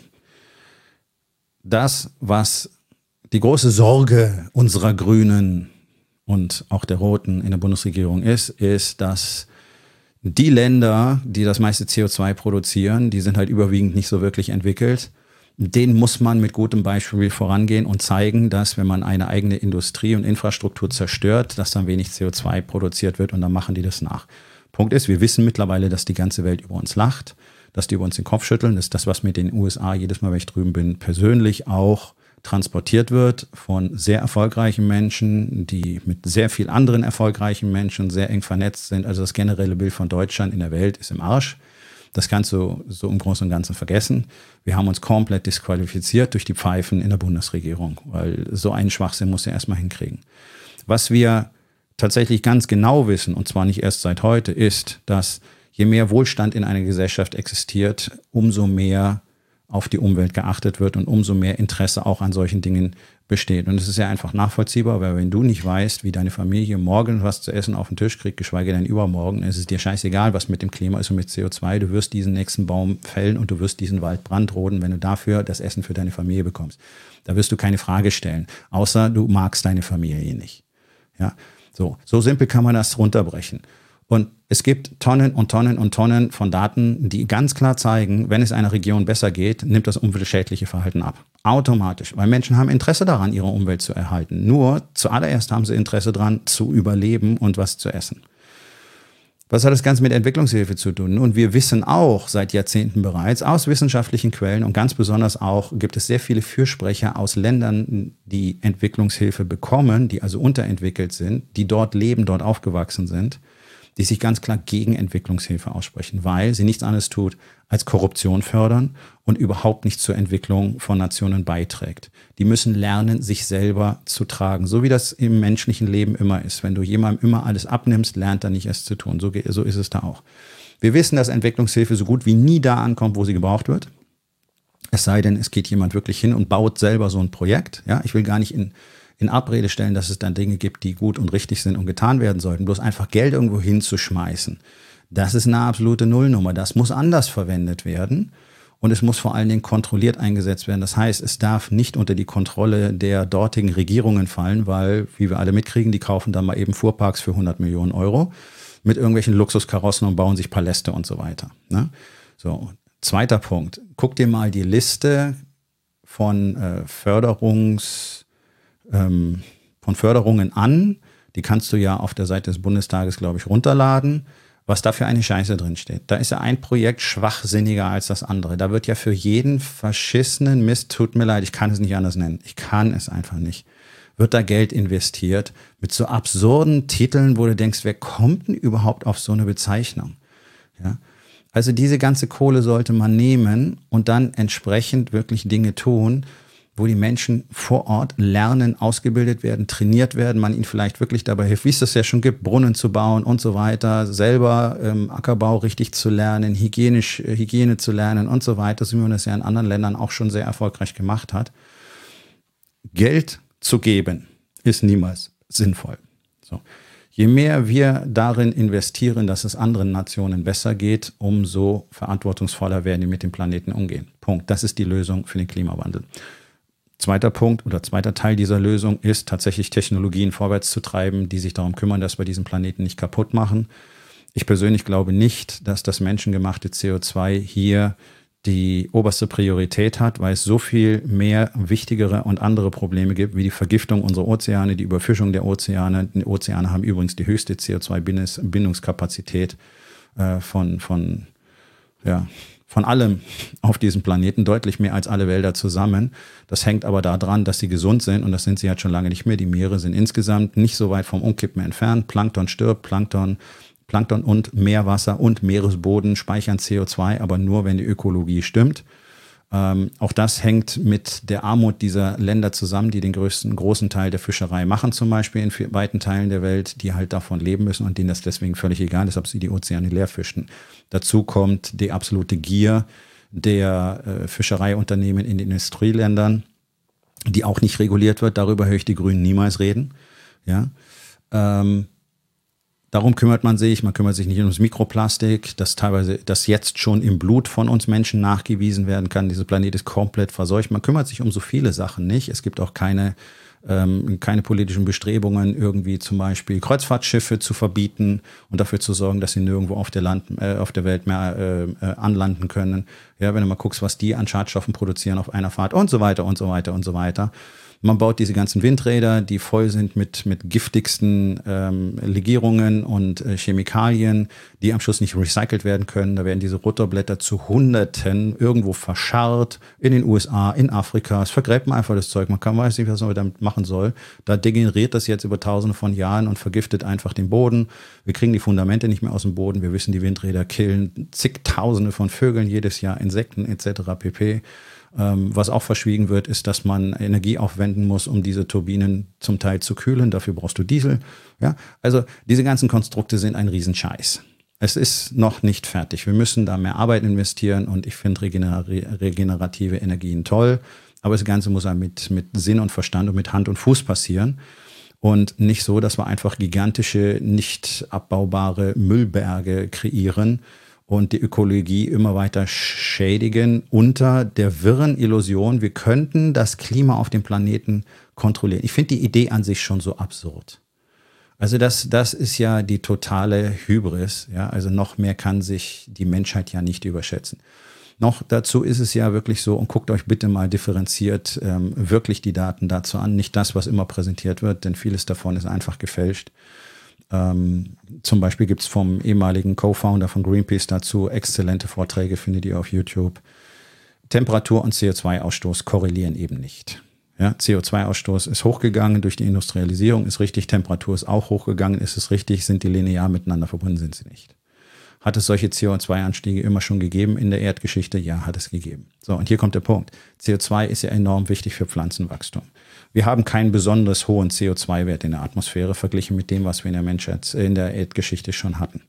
das, was die große Sorge unserer Grünen und auch der Roten in der Bundesregierung ist, ist, dass die Länder, die das meiste C O zwei produzieren, die sind halt überwiegend nicht so wirklich entwickelt. Denen muss man mit gutem Beispiel vorangehen und zeigen, dass wenn man eine eigene Industrie und Infrastruktur zerstört, dass dann wenig C O zwei produziert wird, und dann machen die das nach. Punkt ist, wir wissen mittlerweile, dass die ganze Welt über uns lacht, dass die über uns den Kopf schütteln. Das ist das, was mit den U S A jedes Mal, wenn ich drüben bin, persönlich auch transportiert wird von sehr erfolgreichen Menschen, die mit sehr viel anderen erfolgreichen Menschen sehr eng vernetzt sind. Also das generelle Bild von Deutschland in der Welt ist im Arsch. Das kannst du so im Großen und Ganzen vergessen. Wir haben uns komplett disqualifiziert durch die Pfeifen in der Bundesregierung, weil so einen Schwachsinn muss er erstmal hinkriegen. Was wir tatsächlich ganz genau wissen, und zwar nicht erst seit heute, ist, dass je mehr Wohlstand in einer Gesellschaft existiert, umso mehr auf die Umwelt geachtet wird und umso mehr Interesse auch an solchen Dingen besteht. Und es ist ja einfach nachvollziehbar, weil wenn du nicht weißt, wie deine Familie morgen was zu essen auf den Tisch kriegt, geschweige denn übermorgen, ist es dir scheißegal, was mit dem Klima ist und mit C O zwei. Du wirst diesen nächsten Baum fällen und du wirst diesen Wald brandroden, wenn du dafür das Essen für deine Familie bekommst. Da wirst du keine Frage stellen, außer du magst deine Familie nicht. Ja, so, so simpel kann man das runterbrechen. Und es gibt Tonnen und Tonnen und Tonnen von Daten, die ganz klar zeigen, wenn es einer Region besser geht, nimmt das umweltschädliche Verhalten ab. Automatisch. Weil Menschen haben Interesse daran, ihre Umwelt zu erhalten. Nur zuallererst haben sie Interesse daran, zu überleben und was zu essen. Was hat das Ganze mit Entwicklungshilfe zu tun? Und wir wissen auch seit Jahrzehnten bereits aus wissenschaftlichen Quellen und ganz besonders auch gibt es sehr viele Fürsprecher aus Ländern, die Entwicklungshilfe bekommen, die also unterentwickelt sind, die dort leben, dort aufgewachsen sind, die sich ganz klar gegen Entwicklungshilfe aussprechen, weil sie nichts anderes tut, als Korruption fördern und überhaupt nicht zur Entwicklung von Nationen beiträgt. Die müssen lernen, sich selber zu tragen, so wie das im menschlichen Leben immer ist. Wenn du jemandem immer alles abnimmst, lernt er nicht, es zu tun. So, so ist es da auch. Wir wissen, dass Entwicklungshilfe so gut wie nie da ankommt, wo sie gebraucht wird. Es sei denn, es geht jemand wirklich hin und baut selber so ein Projekt. Ja, ich will gar nicht in in Abrede stellen, dass es dann Dinge gibt, die gut und richtig sind und getan werden sollten. Bloß einfach Geld irgendwo hinzuschmeißen, das ist eine absolute Nullnummer. Das muss anders verwendet werden und es muss vor allen Dingen kontrolliert eingesetzt werden. Das heißt, es darf nicht unter die Kontrolle der dortigen Regierungen fallen, weil, wie wir alle mitkriegen, die kaufen dann mal eben Fuhrparks für hundert Millionen Euro mit irgendwelchen Luxuskarossen und bauen sich Paläste und so weiter. Ne? So, zweiter Punkt. Guck dir mal die Liste von äh, Förderungs von Förderungen an, die kannst du ja auf der Seite des Bundestages, glaube ich, runterladen, was da für eine Scheiße drin steht. Da ist ja ein Projekt schwachsinniger als das andere. Da wird ja für jeden verschissenen Mist, tut mir leid, ich kann es nicht anders nennen, ich kann es einfach nicht, wird da Geld investiert mit so absurden Titeln, wo du denkst, wer kommt denn überhaupt auf so eine Bezeichnung? Ja. Also diese ganze Kohle sollte man nehmen und dann entsprechend wirklich Dinge tun, wo die Menschen vor Ort lernen, ausgebildet werden, trainiert werden, man ihnen vielleicht wirklich dabei hilft, wie es das ja schon gibt, Brunnen zu bauen und so weiter, selber ähm, Ackerbau richtig zu lernen, hygienisch, äh, Hygiene zu lernen und so weiter, so wie man das ja in anderen Ländern auch schon sehr erfolgreich gemacht hat. Geld zu geben ist niemals sinnvoll. So. Je mehr wir darin investieren, dass es anderen Nationen besser geht, umso verantwortungsvoller werden die mit dem Planeten umgehen. Punkt. Das ist die Lösung für den Klimawandel. Zweiter Punkt oder zweiter Teil dieser Lösung ist tatsächlich Technologien vorwärts zu treiben, die sich darum kümmern, dass wir diesen Planeten nicht kaputt machen. Ich persönlich glaube nicht, dass das menschengemachte C O zwei hier die oberste Priorität hat, weil es so viel mehr wichtigere und andere Probleme gibt, wie die Vergiftung unserer Ozeane, die Überfischung der Ozeane. Die Ozeane haben übrigens die höchste C O zwei Bindungskapazität äh, von, von, ja, von allem auf diesem Planeten, deutlich mehr als alle Wälder zusammen. Das hängt aber daran, dass sie gesund sind und das sind sie halt schon lange nicht mehr. Die Meere sind insgesamt nicht so weit vom Umkippen entfernt. Plankton stirbt, Plankton Plankton und Meerwasser und Meeresboden speichern C O zwei, aber nur, wenn die Ökologie stimmt. Ähm, auch das hängt mit der Armut dieser Länder zusammen, die den größten großen Teil der Fischerei machen, zum Beispiel in weiten Teilen der Welt, die halt davon leben müssen und denen das deswegen völlig egal ist, ob sie die Ozeane leer fischen. Dazu kommt die absolute Gier der äh, Fischereiunternehmen in den Industrieländern, die auch nicht reguliert wird. Darüber höre ich die Grünen niemals reden. Ja. Ähm, Darum kümmert man sich, man kümmert sich nicht ums Mikroplastik, das teilweise, das jetzt schon im Blut von uns Menschen nachgewiesen werden kann. Dieser Planet ist komplett verseucht. Man kümmert sich um so viele Sachen nicht. Es gibt auch keine, ähm, keine politischen Bestrebungen, irgendwie zum Beispiel Kreuzfahrtschiffe zu verbieten und dafür zu sorgen, dass sie nirgendwo auf der, Land, äh, auf der Welt mehr äh, äh, anlanden können. Ja, wenn du mal guckst, was die an Schadstoffen produzieren auf einer Fahrt und so weiter und so weiter und so weiter. Man baut diese ganzen Windräder, die voll sind mit, mit giftigsten ähm, Legierungen und äh, Chemikalien, die am Schluss nicht recycelt werden können. Da werden diese Rotorblätter zu Hunderten irgendwo verscharrt in den U S A, in Afrika. Es vergräbt man einfach das Zeug. Man kann weiß nicht, was man damit machen soll. Da degeneriert das jetzt über tausende von Jahren und vergiftet einfach den Boden. Wir kriegen die Fundamente nicht mehr aus dem Boden. Wir wissen, die Windräder killen zigtausende von Vögeln jedes Jahr, Insekten et cetera pp. Was auch verschwiegen wird, ist, dass man Energie aufwenden muss, um diese Turbinen zum Teil zu kühlen. Dafür brauchst du Diesel. Ja, also diese ganzen Konstrukte sind ein Riesenscheiß. Es ist noch nicht fertig. Wir müssen da mehr Arbeit investieren und ich finde regener- regenerative Energien toll. Aber das Ganze muss halt mit, mit Sinn und Verstand und mit Hand und Fuß passieren. Und nicht so, dass wir einfach gigantische, nicht abbaubare Müllberge kreieren und die Ökologie immer weiter schädigen unter der wirren Illusion, wir könnten das Klima auf dem Planeten kontrollieren. Ich finde die Idee an sich schon so absurd. Also das, das ist ja die totale Hybris. Ja? Also noch mehr kann sich die Menschheit ja nicht überschätzen. Noch dazu ist es ja wirklich so, und guckt euch bitte mal differenziert ähm, wirklich die Daten dazu an. Nicht das, was immer präsentiert wird, denn vieles davon ist einfach gefälscht. Ähm, zum Beispiel gibt es vom ehemaligen Co-Founder von Greenpeace dazu exzellente Vorträge, findet ihr auf YouTube. Temperatur und C O zwei Ausstoß korrelieren eben nicht. Ja, C O zwei Ausstoß ist hochgegangen durch die Industrialisierung, ist richtig. Temperatur ist auch hochgegangen, ist es richtig. Sind die linear miteinander verbunden, sind sie nicht. Hat es solche C O zwei Anstiege immer schon gegeben in der Erdgeschichte? Ja, hat es gegeben. So, und hier kommt der Punkt. C O zwei ist ja enorm wichtig für Pflanzenwachstum. Wir haben keinen besonders hohen C O zwei Wert in der Atmosphäre verglichen mit dem, was wir in der Menschheit, in der Erdgeschichte schon hatten.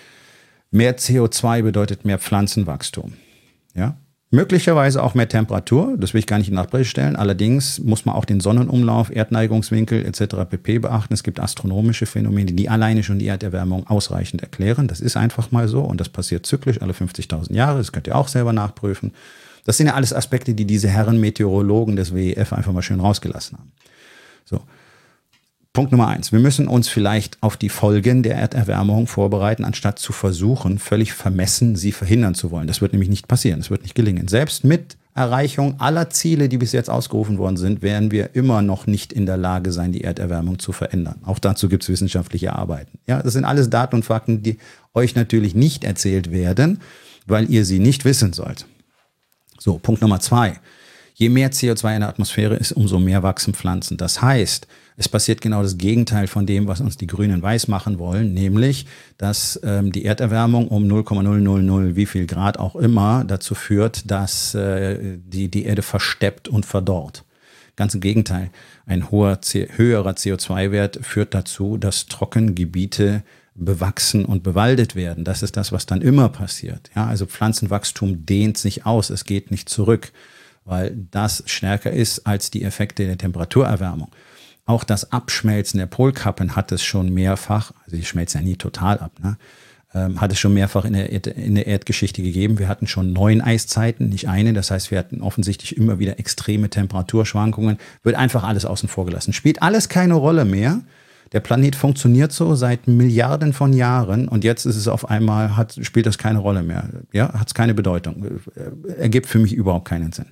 Mehr C O zwei bedeutet mehr Pflanzenwachstum. Ja? Möglicherweise auch mehr Temperatur, das will ich gar nicht in Abrede stellen. Allerdings muss man auch den Sonnenumlauf, Erdneigungswinkel et cetera pp. Beachten. Es gibt astronomische Phänomene, die alleine schon die Erderwärmung ausreichend erklären. Das ist einfach mal so und das passiert zyklisch alle fünfzigtausend Jahre. Das könnt ihr auch selber nachprüfen. Das sind ja alles Aspekte, die diese Herren Meteorologen des W E F einfach mal schön rausgelassen haben. So. Punkt Nummer eins. Wir müssen uns vielleicht auf die Folgen der Erderwärmung vorbereiten, anstatt zu versuchen, völlig vermessen sie verhindern zu wollen. Das wird nämlich nicht passieren. Das wird nicht gelingen. Selbst mit Erreichung aller Ziele, die bis jetzt ausgerufen worden sind, werden wir immer noch nicht in der Lage sein, die Erderwärmung zu verändern. Auch dazu gibt es wissenschaftliche Arbeiten. Ja, das sind alles Daten und Fakten, die euch natürlich nicht erzählt werden, weil ihr sie nicht wissen sollt. So, Punkt Nummer zwei. Je mehr C O zwei in der Atmosphäre ist, umso mehr wachsen Pflanzen. Das heißt, es passiert genau das Gegenteil von dem, was uns die Grünen weismachen wollen, nämlich, dass ähm, die Erderwärmung um null Komma null null null wie viel Grad auch immer dazu führt, dass äh, die, die Erde versteppt und verdorrt. Ganz im Gegenteil. Ein hoher, höherer C O zwei Wert führt dazu, dass Trockengebiete bewachsen und bewaldet werden. Das ist das, was dann immer passiert. Ja, also Pflanzenwachstum dehnt sich aus, es geht nicht zurück, weil das stärker ist als die Effekte der Temperaturerwärmung. Auch das Abschmelzen der Polkappen hat es schon mehrfach, also die schmelzen ja nie total ab, ne? ähm, hat es schon mehrfach in der, Erd, in der Erdgeschichte gegeben. Wir hatten schon neun Eiszeiten, nicht eine. Das heißt, wir hatten offensichtlich immer wieder extreme Temperaturschwankungen. Wird einfach alles außen vor gelassen. Spielt alles keine Rolle mehr. Der Planet funktioniert so seit Milliarden von Jahren und jetzt ist es auf einmal, hat, spielt das keine Rolle mehr. Ja, hat es keine Bedeutung. Ergibt für mich überhaupt keinen Sinn.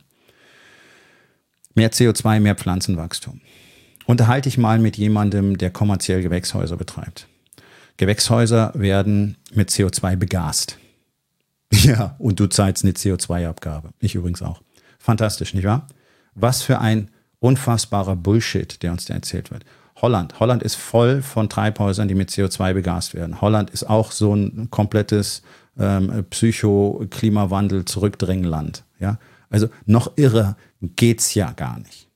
Mehr C O zwei, mehr Pflanzenwachstum. Unterhalte ich mal mit jemandem, der kommerziell Gewächshäuser betreibt. Gewächshäuser werden mit C O zwei begast. Ja, und du zahlst eine C O zwei Abgabe. Ich übrigens auch. Fantastisch, nicht wahr? Was für ein unfassbarer Bullshit, der uns da erzählt wird. Holland. Holland ist voll von Treibhäusern, die mit C O zwei begast werden. Holland ist auch so ein komplettes ähm, Psycho-Klimawandel-Zurückdrängenland. Ja? Also noch irrer geht's ja gar nicht.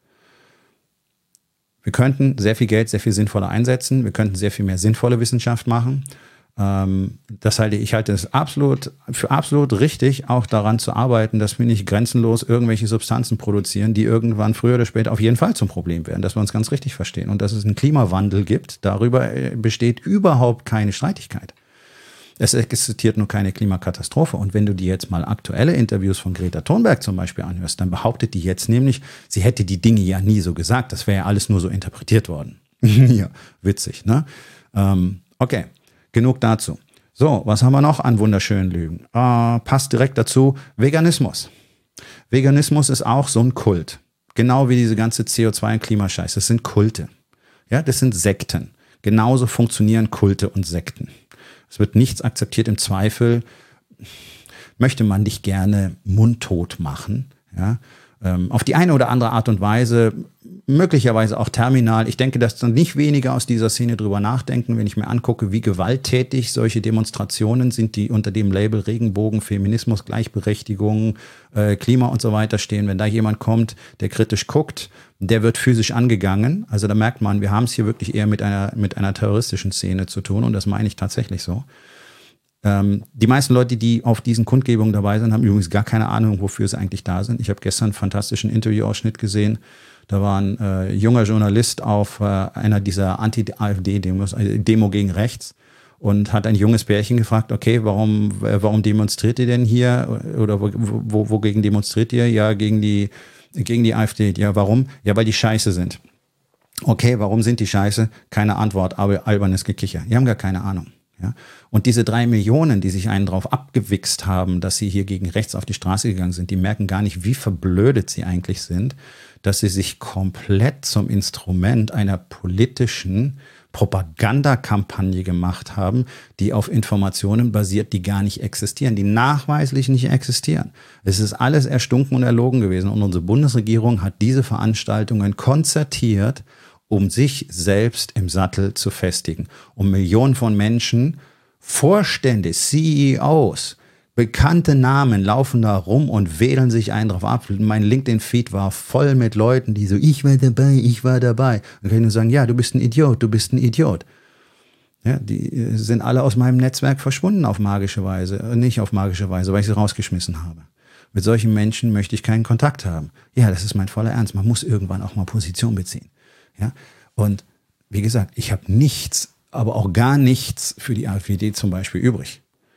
Wir könnten sehr viel Geld sehr viel sinnvoller einsetzen. Wir könnten sehr viel mehr sinnvolle Wissenschaft machen. Ähm, das halte ich halte es absolut für absolut richtig, auch daran zu arbeiten, dass wir nicht grenzenlos irgendwelche Substanzen produzieren, die irgendwann früher oder später auf jeden Fall zum Problem werden, dass wir uns ganz richtig verstehen. Und dass es einen Klimawandel gibt, darüber besteht überhaupt keine Streitigkeit. Es existiert nur keine Klimakatastrophe. Und wenn du dir jetzt mal aktuelle Interviews von Greta Thunberg zum Beispiel anhörst, dann behauptet die jetzt nämlich, sie hätte die Dinge ja nie so gesagt. Das wäre ja alles nur so interpretiert worden. Ja, witzig, ne? Ähm, okay, genug dazu. So, was haben wir noch an wunderschönen Lügen? Äh, passt direkt dazu, Veganismus. Veganismus ist auch so ein Kult. Genau wie diese ganze C O zwei- und Klimascheiße. Das sind Kulte. Ja, das sind Sekten. Genauso funktionieren Kulte und Sekten. Es wird nichts akzeptiert. Im Zweifel möchte man dich gerne mundtot machen. Ja? Ähm, auf die eine oder andere Art und Weise, möglicherweise auch terminal. Ich denke, dass dann nicht wenige aus dieser Szene drüber nachdenken, wenn ich mir angucke, wie gewalttätig solche Demonstrationen sind, die unter dem Label Regenbogen, Feminismus, Gleichberechtigung, äh, Klima und so weiter stehen. Wenn da jemand kommt, der kritisch guckt, der wird physisch angegangen. Also da merkt man, wir haben es hier wirklich eher mit einer, mit einer terroristischen Szene zu tun und das meine ich tatsächlich so. Ähm, die meisten Leute, die auf diesen Kundgebungen dabei sind, haben übrigens gar keine Ahnung, wofür sie eigentlich da sind. Ich habe gestern einen fantastischen Interviewausschnitt gesehen. Da war ein äh, junger Journalist auf äh, einer dieser Anti-A F D-Demos, äh, Demo gegen rechts, und hat ein junges Pärchen gefragt, okay, warum, äh, warum demonstriert ihr denn hier? Oder wo, wo, wogegen demonstriert ihr? Ja, gegen die, gegen die A F D. Ja, warum? Ja, weil die scheiße sind. Okay, warum sind die scheiße? Keine Antwort, aber albernes Gekicher. Die haben gar keine Ahnung. Ja? Und diese drei Millionen, die sich einen drauf abgewichst haben, dass sie hier gegen rechts auf die Straße gegangen sind, die merken gar nicht, wie verblödet sie eigentlich sind, dass sie sich komplett zum Instrument einer politischen Propagandakampagne gemacht haben, die auf Informationen basiert, die gar nicht existieren, die nachweislich nicht existieren. Es ist alles erstunken und erlogen gewesen. Und unsere Bundesregierung hat diese Veranstaltungen konzertiert, um sich selbst im Sattel zu festigen, um Millionen von Menschen, Vorstände, C E Os, bekannte Namen laufen da rum und wählen sich einen drauf ab. Mein LinkedIn-Feed war voll mit Leuten, die so, ich war dabei, ich war dabei. Dann kann ich nur sagen, ja, du bist ein Idiot, du bist ein Idiot. Ja, die sind alle aus meinem Netzwerk verschwunden auf magische Weise, nicht auf magische Weise, weil ich sie rausgeschmissen habe. Mit solchen Menschen möchte ich keinen Kontakt haben. Ja, das ist mein voller Ernst. Man muss irgendwann auch mal Position beziehen. Ja, und wie gesagt, ich habe nichts, aber auch gar nichts für die A f D zum Beispiel übrig.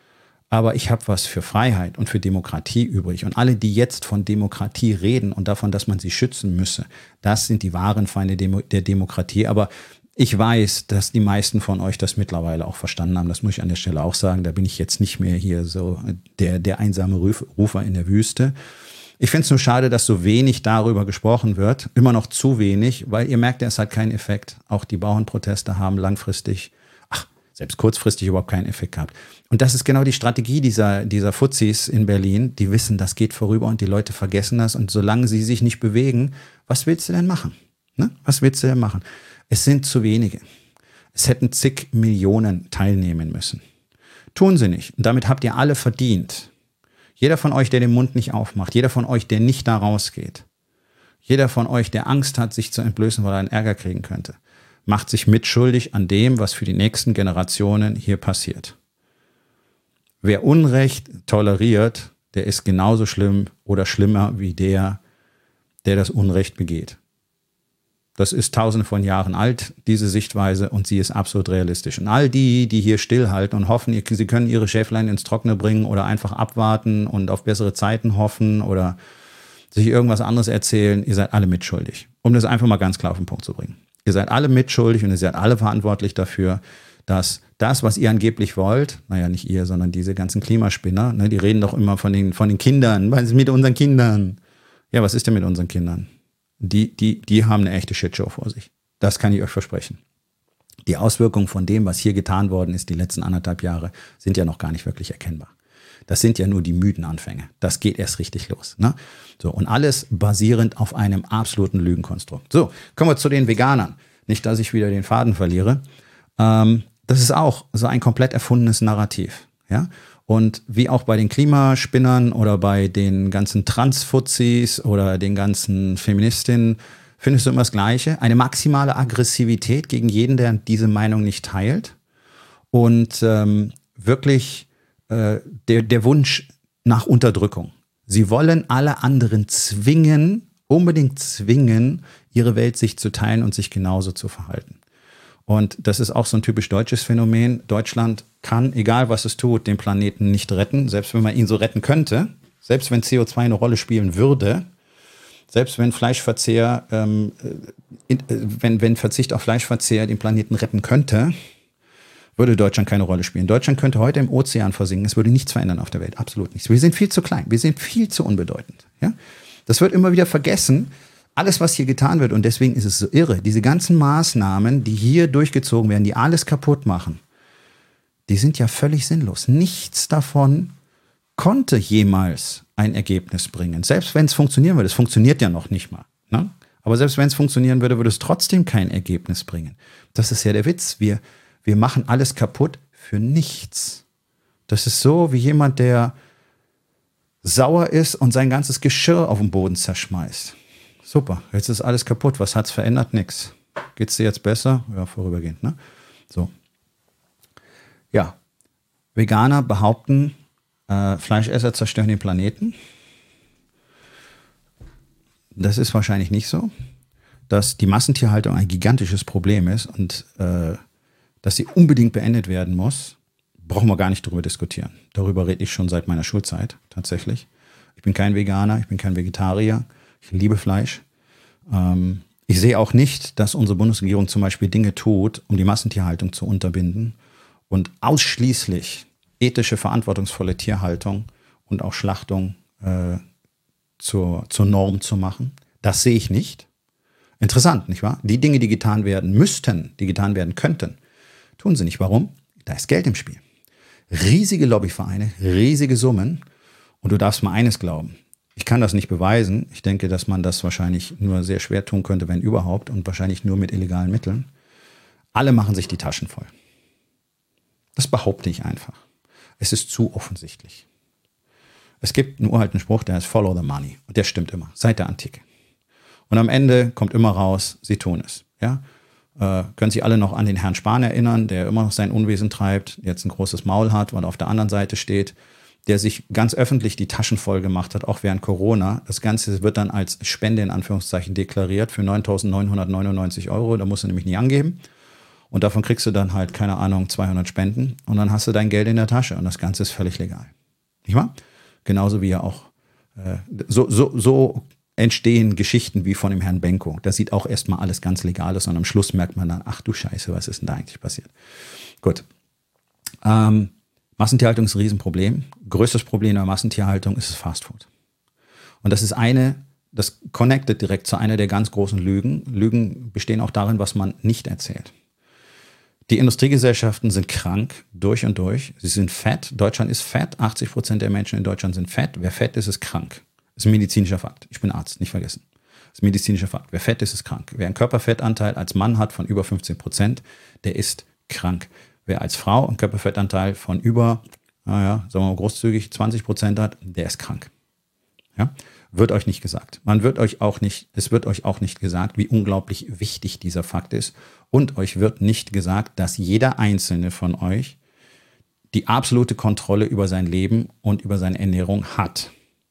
Aber ich habe was für Freiheit und für Demokratie übrig. Und alle, die jetzt von Demokratie reden und davon, dass man sie schützen müsse, das sind die wahren Feinde der Demokratie. Aber ich weiß, dass die meisten von euch das mittlerweile auch verstanden haben. Das muss ich an der Stelle auch sagen. Da bin ich jetzt nicht mehr hier so der, der einsame Rufer in der Wüste. Ich finde es nur schade, dass so wenig darüber gesprochen wird. Immer noch zu wenig, weil ihr merkt, es hat keinen Effekt. Auch die Bauernproteste haben langfristig, ach, selbst kurzfristig überhaupt keinen Effekt gehabt. Und das ist genau die Strategie dieser, dieser Fuzis in Berlin. Die wissen, das geht vorüber und die Leute vergessen das. Und solange sie sich nicht bewegen, was willst du denn machen? Ne? Was willst du denn machen? Es sind zu wenige. Es hätten zig Millionen teilnehmen müssen. Tun sie nicht. Und damit habt ihr alle verdient. Jeder von euch, der den Mund nicht aufmacht, jeder von euch, der nicht da rausgeht, jeder von euch, der Angst hat, sich zu entblößen, weil er einen Ärger kriegen könnte, macht sich mitschuldig an dem, was für die nächsten Generationen hier passiert. Wer Unrecht toleriert, der ist genauso schlimm oder schlimmer wie der, der das Unrecht begeht. Das ist tausende von Jahren alt, diese Sichtweise, und sie ist absolut realistisch. Und all die, die hier stillhalten und hoffen, sie können ihre Schäflein ins Trockene bringen oder einfach abwarten und auf bessere Zeiten hoffen oder sich irgendwas anderes erzählen, ihr seid alle mitschuldig. Um das einfach mal ganz klar auf den Punkt zu bringen. Ihr seid alle mitschuldig und ihr seid alle verantwortlich dafür, dass das, was ihr angeblich wollt, naja, nicht ihr, sondern diese ganzen Klimaspinner, ne, die reden doch immer von den, von den Kindern. Was ist mit unseren Kindern? Ja, was ist denn mit unseren Kindern? Die, die, die haben eine echte Shitshow vor sich. Das kann ich euch versprechen. Die Auswirkungen von dem, was hier getan worden ist, die letzten anderthalb Jahre, sind ja noch gar nicht wirklich erkennbar. Das sind ja nur die müden Anfänge. Das geht erst richtig los. Ne? So, und alles basierend auf einem absoluten Lügenkonstrukt. So, kommen wir zu den Veganern. Nicht, dass ich wieder den Faden verliere. Ähm, das ist auch so ein komplett erfundenes Narrativ. Ja? Und wie auch bei den Klimaspinnern oder bei den ganzen Transfuzis oder den ganzen Feministinnen, findest du immer das Gleiche. Eine maximale Aggressivität gegen jeden, der diese Meinung nicht teilt. Und ähm, wirklich äh, der, der Wunsch nach Unterdrückung. Sie wollen alle anderen zwingen, unbedingt zwingen, ihre Weltsicht zu teilen und sich genauso zu verhalten. Und das ist auch so ein typisch deutsches Phänomen. Deutschland kann, egal was es tut, den Planeten nicht retten, selbst wenn man ihn so retten könnte, selbst wenn C O zwei eine Rolle spielen würde, selbst wenn Fleischverzehr, ähm, in, äh, wenn, wenn Verzicht auf Fleischverzehr den Planeten retten könnte, würde Deutschland keine Rolle spielen. Deutschland könnte heute im Ozean versinken. Es würde nichts verändern auf der Welt. Absolut nichts. Wir sind viel zu klein. Wir sind viel zu unbedeutend. Ja? Das wird immer wieder vergessen. Alles, was hier getan wird, und deswegen ist es so irre, diese ganzen Maßnahmen, die hier durchgezogen werden, die alles kaputt machen, die sind ja völlig sinnlos. Nichts davon konnte jemals ein Ergebnis bringen. Selbst wenn es funktionieren würde, es funktioniert ja noch nicht mal. Ne? Aber selbst wenn es funktionieren würde, würde es trotzdem kein Ergebnis bringen. Das ist ja der Witz. Wir, wir machen alles kaputt für nichts. Das ist so wie jemand, der sauer ist und sein ganzes Geschirr auf den Boden zerschmeißt. Super, jetzt ist alles kaputt. Was hat's verändert? Nix. Geht's dir jetzt besser? Ja, vorübergehend, ne? So. Ja. Veganer behaupten, äh, Fleischesser zerstören den Planeten. Das ist wahrscheinlich nicht so. Dass die Massentierhaltung ein gigantisches Problem ist und äh, dass sie unbedingt beendet werden muss, brauchen wir gar nicht darüber diskutieren. Darüber rede ich schon seit meiner Schulzeit, tatsächlich. Ich bin kein Veganer, ich bin kein Vegetarier. Ich liebe Fleisch. Ähm, ich sehe auch nicht, dass unsere Bundesregierung zum Beispiel Dinge tut, um die Massentierhaltung zu unterbinden und ausschließlich ethische, verantwortungsvolle Tierhaltung und auch Schlachtung äh, zur, zur Norm zu machen. Das sehe ich nicht. Interessant, nicht wahr? Die Dinge, die getan werden müssten, die getan werden könnten, tun sie nicht. Warum? Da ist Geld im Spiel. Riesige Lobbyvereine, riesige Summen. Und du darfst mal eines glauben. Ich kann das nicht beweisen. Ich denke, dass man das wahrscheinlich nur sehr schwer tun könnte, wenn überhaupt, und wahrscheinlich nur mit illegalen Mitteln. Alle machen sich die Taschen voll. Das behaupte ich einfach. Es ist zu offensichtlich. Es gibt einen uralten Spruch, der heißt Follow the Money. Und der stimmt immer, seit der Antike. Und am Ende kommt immer raus, sie tun es. Ja? Äh, können sich alle noch an den Herrn Spahn erinnern, der immer noch sein Unwesen treibt, jetzt ein großes Maul hat und auf der anderen Seite steht, der sich ganz öffentlich die Taschen voll gemacht hat, auch während Corona. Das Ganze wird dann als Spende in Anführungszeichen deklariert für neuntausendneunhundertneunundneunzig Euro. Da musst du nämlich nie angeben. Und davon kriegst du dann halt, keine Ahnung, zweihundert Spenden. Und dann hast du dein Geld in der Tasche. Und das Ganze ist völlig legal. Nicht wahr? Genauso wie ja auch, äh, so, so, so entstehen Geschichten wie von dem Herrn Benko. Da sieht auch erstmal alles ganz legal aus. Und am Schluss merkt man dann, ach du Scheiße, was ist denn da eigentlich passiert? Gut. Ähm, Massentierhaltung ist ein Riesenproblem. Größtes Problem der Massentierhaltung ist das Fastfood. Und das ist eine, das connectet direkt zu einer der ganz großen Lügen. Lügen bestehen auch darin, was man nicht erzählt. Die Industriegesellschaften sind krank, durch und durch. Sie sind fett. Deutschland ist fett. achtzig Prozent der Menschen in Deutschland sind fett. Wer fett ist, ist krank. Das ist ein medizinischer Fakt. Ich bin Arzt, nicht vergessen. Das ist ein medizinischer Fakt. Wer fett ist, ist krank. Wer einen Körperfettanteil als Mann hat von über fünfzehn Prozent, der ist krank. Wer als Frau einen Körperfettanteil von über, naja, sagen wir mal großzügig, zwanzig Prozent hat, der ist krank. Ja? Wird euch nicht gesagt. Man wird euch auch nicht, es wird euch auch nicht gesagt, wie unglaublich wichtig dieser Fakt ist. Und euch wird nicht gesagt, dass jeder einzelne von euch die absolute Kontrolle über sein Leben und über seine Ernährung hat.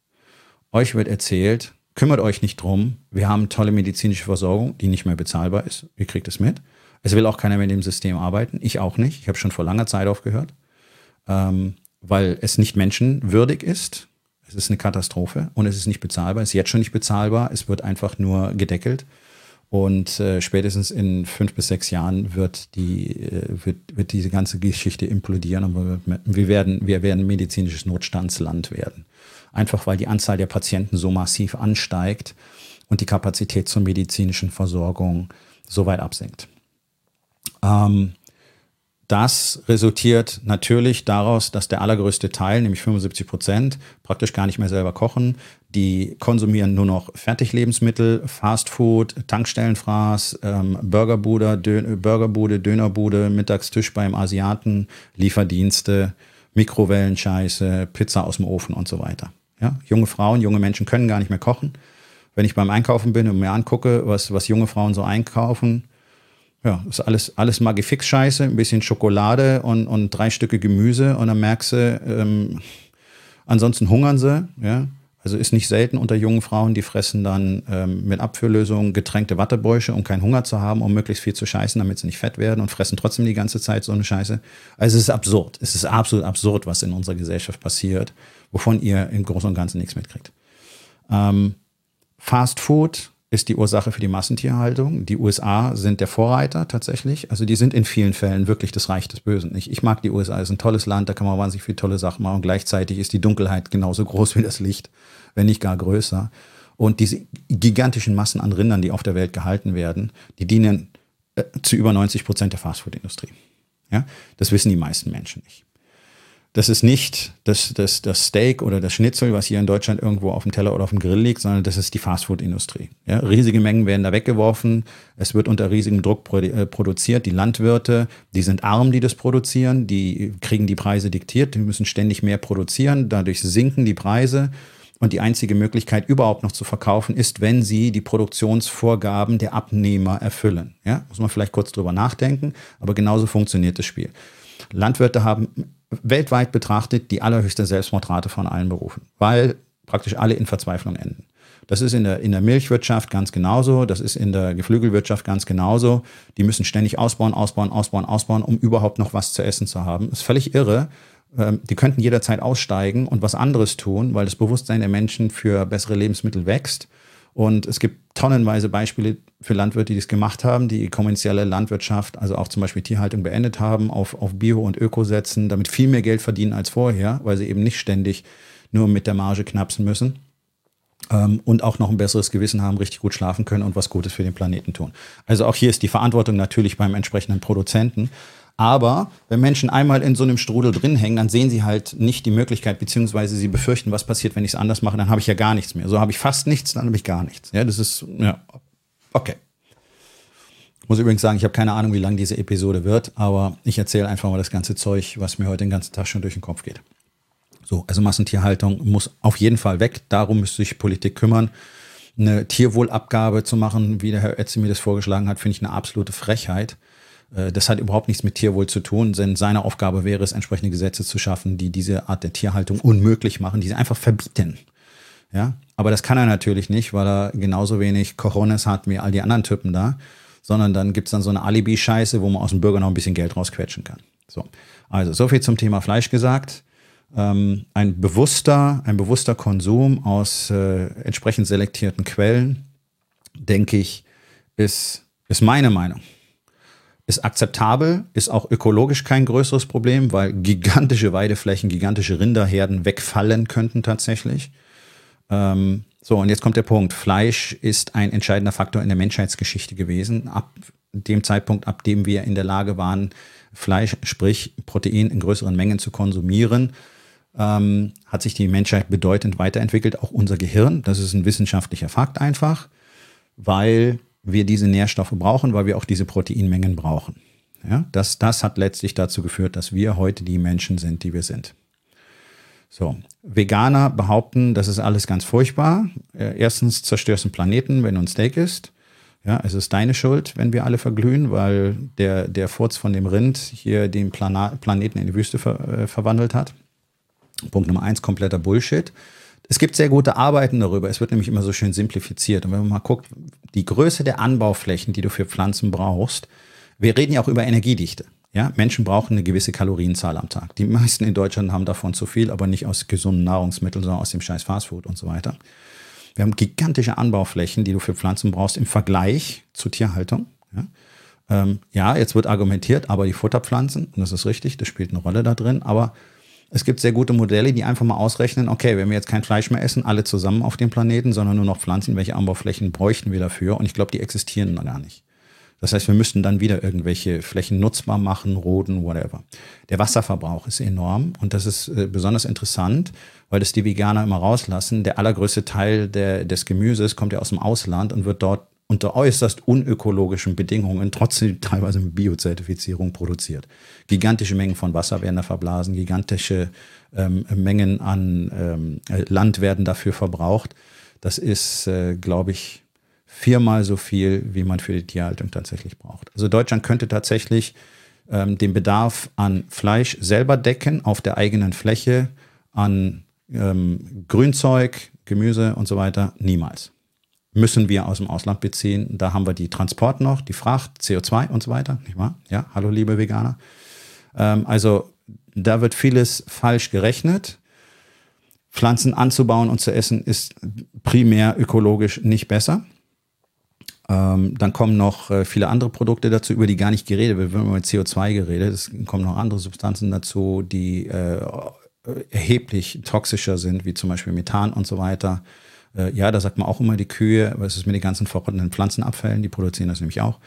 Euch wird erzählt, kümmert euch nicht drum, wir haben tolle medizinische Versorgung, die nicht mehr bezahlbar ist. Ihr kriegt es mit. Es will auch keiner mehr in dem System arbeiten. Ich auch nicht. Ich habe schon vor langer Zeit aufgehört, ähm, weil es nicht menschenwürdig ist. Es ist eine Katastrophe und es ist nicht bezahlbar. Es ist jetzt schon nicht bezahlbar. Es wird einfach nur gedeckelt. Und äh, spätestens in fünf bis sechs Jahren wird, die, äh, wird, wird diese ganze Geschichte implodieren und wir werden, wir werden ein medizinisches Notstandsland werden. Einfach weil die Anzahl der Patienten so massiv ansteigt und die Kapazität zur medizinischen Versorgung so weit absinkt. Ähm, Das resultiert natürlich daraus, dass der allergrößte Teil, nämlich fünfundsiebzig Prozent, praktisch gar nicht mehr selber kochen. Die konsumieren nur noch Fertiglebensmittel, Fastfood, Tankstellenfraß, ähm, Burgerbude, Dö- Burgerbude, Dönerbude, Mittagstisch beim Asiaten, Lieferdienste, Mikrowellenscheiße, Pizza aus dem Ofen und so weiter. Ja? Junge Frauen, junge Menschen können gar nicht mehr kochen. Wenn ich beim Einkaufen bin und mir angucke, was, was junge Frauen so einkaufen, ja, ist alles, alles Magifix-Scheiße, ein bisschen Schokolade und, und drei Stücke Gemüse und dann merkst du, ähm, ansonsten hungern sie, ja. Also ist nicht selten unter jungen Frauen, die fressen dann ähm, mit Abführlösungen getränkte Wattebäusche, um keinen Hunger zu haben, um möglichst viel zu scheißen, damit sie nicht fett werden und fressen trotzdem die ganze Zeit so eine Scheiße. Also es ist absurd. Es ist absolut absurd, was in unserer Gesellschaft passiert, wovon ihr im Großen und Ganzen nichts mitkriegt. Ähm, Fast Food ist die Ursache für die Massentierhaltung. Die U S A sind der Vorreiter tatsächlich. Also die sind in vielen Fällen wirklich das Reich des Bösen. Ich, ich mag die U S A, es ist ein tolles Land, da kann man wahnsinnig viele tolle Sachen machen. Und gleichzeitig ist die Dunkelheit genauso groß wie das Licht, wenn nicht gar größer. Und diese gigantischen Massen an Rindern, die auf der Welt gehalten werden, die dienen äh, zu über neunzig Prozent der Fastfood-Industrie. Ja? Das wissen die meisten Menschen nicht. Das ist nicht das, das, das Steak oder das Schnitzel, was hier in Deutschland irgendwo auf dem Teller oder auf dem Grill liegt, sondern das ist die Fastfood-Industrie. Ja, riesige Mengen werden da weggeworfen. Es wird unter riesigem Druck produziert. Die Landwirte, die sind arm, die das produzieren. Die kriegen die Preise diktiert. Die müssen ständig mehr produzieren. Dadurch sinken die Preise. Und die einzige Möglichkeit, überhaupt noch zu verkaufen, ist, wenn sie die Produktionsvorgaben der Abnehmer erfüllen. Ja, muss man vielleicht kurz drüber nachdenken. Aber genauso funktioniert das Spiel. Landwirte haben weltweit betrachtet die allerhöchste Selbstmordrate von allen Berufen, weil praktisch alle in Verzweiflung enden. Das ist in der, in der Milchwirtschaft ganz genauso, das ist in der Geflügelwirtschaft ganz genauso. Die müssen ständig ausbauen, ausbauen, ausbauen, ausbauen, um überhaupt noch was zu essen zu haben. Das ist völlig irre. Die könnten jederzeit aussteigen und was anderes tun, weil das Bewusstsein der Menschen für bessere Lebensmittel wächst. Und es gibt tonnenweise Beispiele für Landwirte, die das gemacht haben, die kommerzielle Landwirtschaft, also auch zum Beispiel Tierhaltung beendet haben, auf, auf Bio und Öko setzen, damit viel mehr Geld verdienen als vorher, weil sie eben nicht ständig nur mit der Marge knapsen müssen. Ähm, und auch noch ein besseres Gewissen haben, richtig gut schlafen können und was Gutes für den Planeten tun. Also auch hier ist die Verantwortung natürlich beim entsprechenden Produzenten. Aber wenn Menschen einmal in so einem Strudel drin hängen, dann sehen sie halt nicht die Möglichkeit, beziehungsweise sie befürchten, was passiert, wenn ich es anders mache, dann habe ich ja gar nichts mehr. So habe ich fast nichts, dann habe ich gar nichts. Ja, das ist, ja, okay. Ich muss übrigens sagen, ich habe keine Ahnung, wie lang diese Episode wird, aber ich erzähle einfach mal das ganze Zeug, was mir heute den ganzen Tag schon durch den Kopf geht. So, also Massentierhaltung muss auf jeden Fall weg. Darum müsste sich Politik kümmern. Eine Tierwohlabgabe zu machen, wie der Herr Özdemir das vorgeschlagen hat, finde ich eine absolute Frechheit. Das hat überhaupt nichts mit Tierwohl zu tun, denn seine Aufgabe wäre es, entsprechende Gesetze zu schaffen, die diese Art der Tierhaltung unmöglich machen, die sie einfach verbieten. Ja, aber das kann er natürlich nicht, weil er genauso wenig Cojones hat wie all die anderen Typen da, sondern dann gibt's dann so eine Alibi-Scheiße, wo man aus dem Bürger noch ein bisschen Geld rausquetschen kann. So, also so viel zum Thema Fleisch gesagt. Ähm, ein bewusster, ein bewusster Konsum aus äh, entsprechend selektierten Quellen, denke ich, ist, ist meine Meinung. Ist akzeptabel, ist auch ökologisch kein größeres Problem, weil gigantische Weideflächen, gigantische Rinderherden wegfallen könnten tatsächlich. Ähm, so, und jetzt kommt der Punkt. Fleisch ist ein entscheidender Faktor in der Menschheitsgeschichte gewesen. Ab dem Zeitpunkt, ab dem wir in der Lage waren, Fleisch, sprich Protein in größeren Mengen zu konsumieren, ähm, hat sich die Menschheit bedeutend weiterentwickelt, auch unser Gehirn. Das ist ein wissenschaftlicher Fakt einfach, weil wir diese Nährstoffe brauchen, weil wir auch diese Proteinmengen brauchen. Ja, das, das hat letztlich dazu geführt, dass wir heute die Menschen sind, die wir sind. So, Veganer behaupten, das ist alles ganz furchtbar. Erstens zerstörst du den Planeten, wenn du ein Steak isst. Ja, es ist deine Schuld, wenn wir alle verglühen, weil der, der Furz von dem Rind hier den Plana- Planeten in die Wüste ver, äh, verwandelt hat. Punkt Nummer eins, kompletter Bullshit. Es gibt sehr gute Arbeiten darüber. Es wird nämlich immer so schön simplifiziert. Und wenn man mal guckt, die Größe der Anbauflächen, die du für Pflanzen brauchst, wir reden ja auch über Energiedichte. Ja, Menschen brauchen eine gewisse Kalorienzahl am Tag. Die meisten in Deutschland haben davon zu viel, aber nicht aus gesunden Nahrungsmitteln, sondern aus dem scheiß Fastfood und so weiter. Wir haben gigantische Anbauflächen, die du für Pflanzen brauchst im Vergleich zur Tierhaltung. Ja, ähm, ja, jetzt wird argumentiert, aber die Futterpflanzen, und das ist richtig, das spielt eine Rolle da drin, aber es gibt sehr gute Modelle, die einfach mal ausrechnen, okay, wenn wir jetzt kein Fleisch mehr essen, alle zusammen auf dem Planeten, sondern nur noch Pflanzen, welche Anbauflächen bräuchten wir dafür? Und ich glaube, die existieren noch gar nicht. Das heißt, wir müssten dann wieder irgendwelche Flächen nutzbar machen, roden, whatever. Der Wasserverbrauch ist enorm und das ist äh, besonders interessant, weil das die Veganer immer rauslassen. Der allergrößte Teil der, des Gemüses kommt ja aus dem Ausland und wird dort unter äußerst unökologischen Bedingungen, trotzdem teilweise mit Biozertifizierung produziert. Gigantische Mengen von Wasser werden da verblasen, gigantische ähm, Mengen an ähm, Land werden dafür verbraucht. Das ist, äh, glaube ich, viermal so viel, wie man für die Tierhaltung tatsächlich braucht. Also Deutschland könnte tatsächlich ähm, den Bedarf an Fleisch selber decken, auf der eigenen Fläche, an ähm, Grünzeug, Gemüse und so weiter, niemals. Müssen wir aus dem Ausland beziehen. Da haben wir die Transport noch, die Fracht, C O zwei und so weiter, nicht wahr? Ja, hallo liebe Veganer. Ähm, also da wird vieles falsch gerechnet. Pflanzen anzubauen und zu essen ist primär ökologisch nicht besser. Ähm, dann kommen noch äh, viele andere Produkte dazu, über die gar nicht geredet wird. Wir haben über C O zwei geredet. Es kommen noch andere Substanzen dazu, die äh, erheblich toxischer sind, wie zum Beispiel Methan und so weiter. Ja, da sagt man auch immer die Kühe, was ist mit den ganzen verrottenden Pflanzenabfällen, die produzieren das nämlich auch.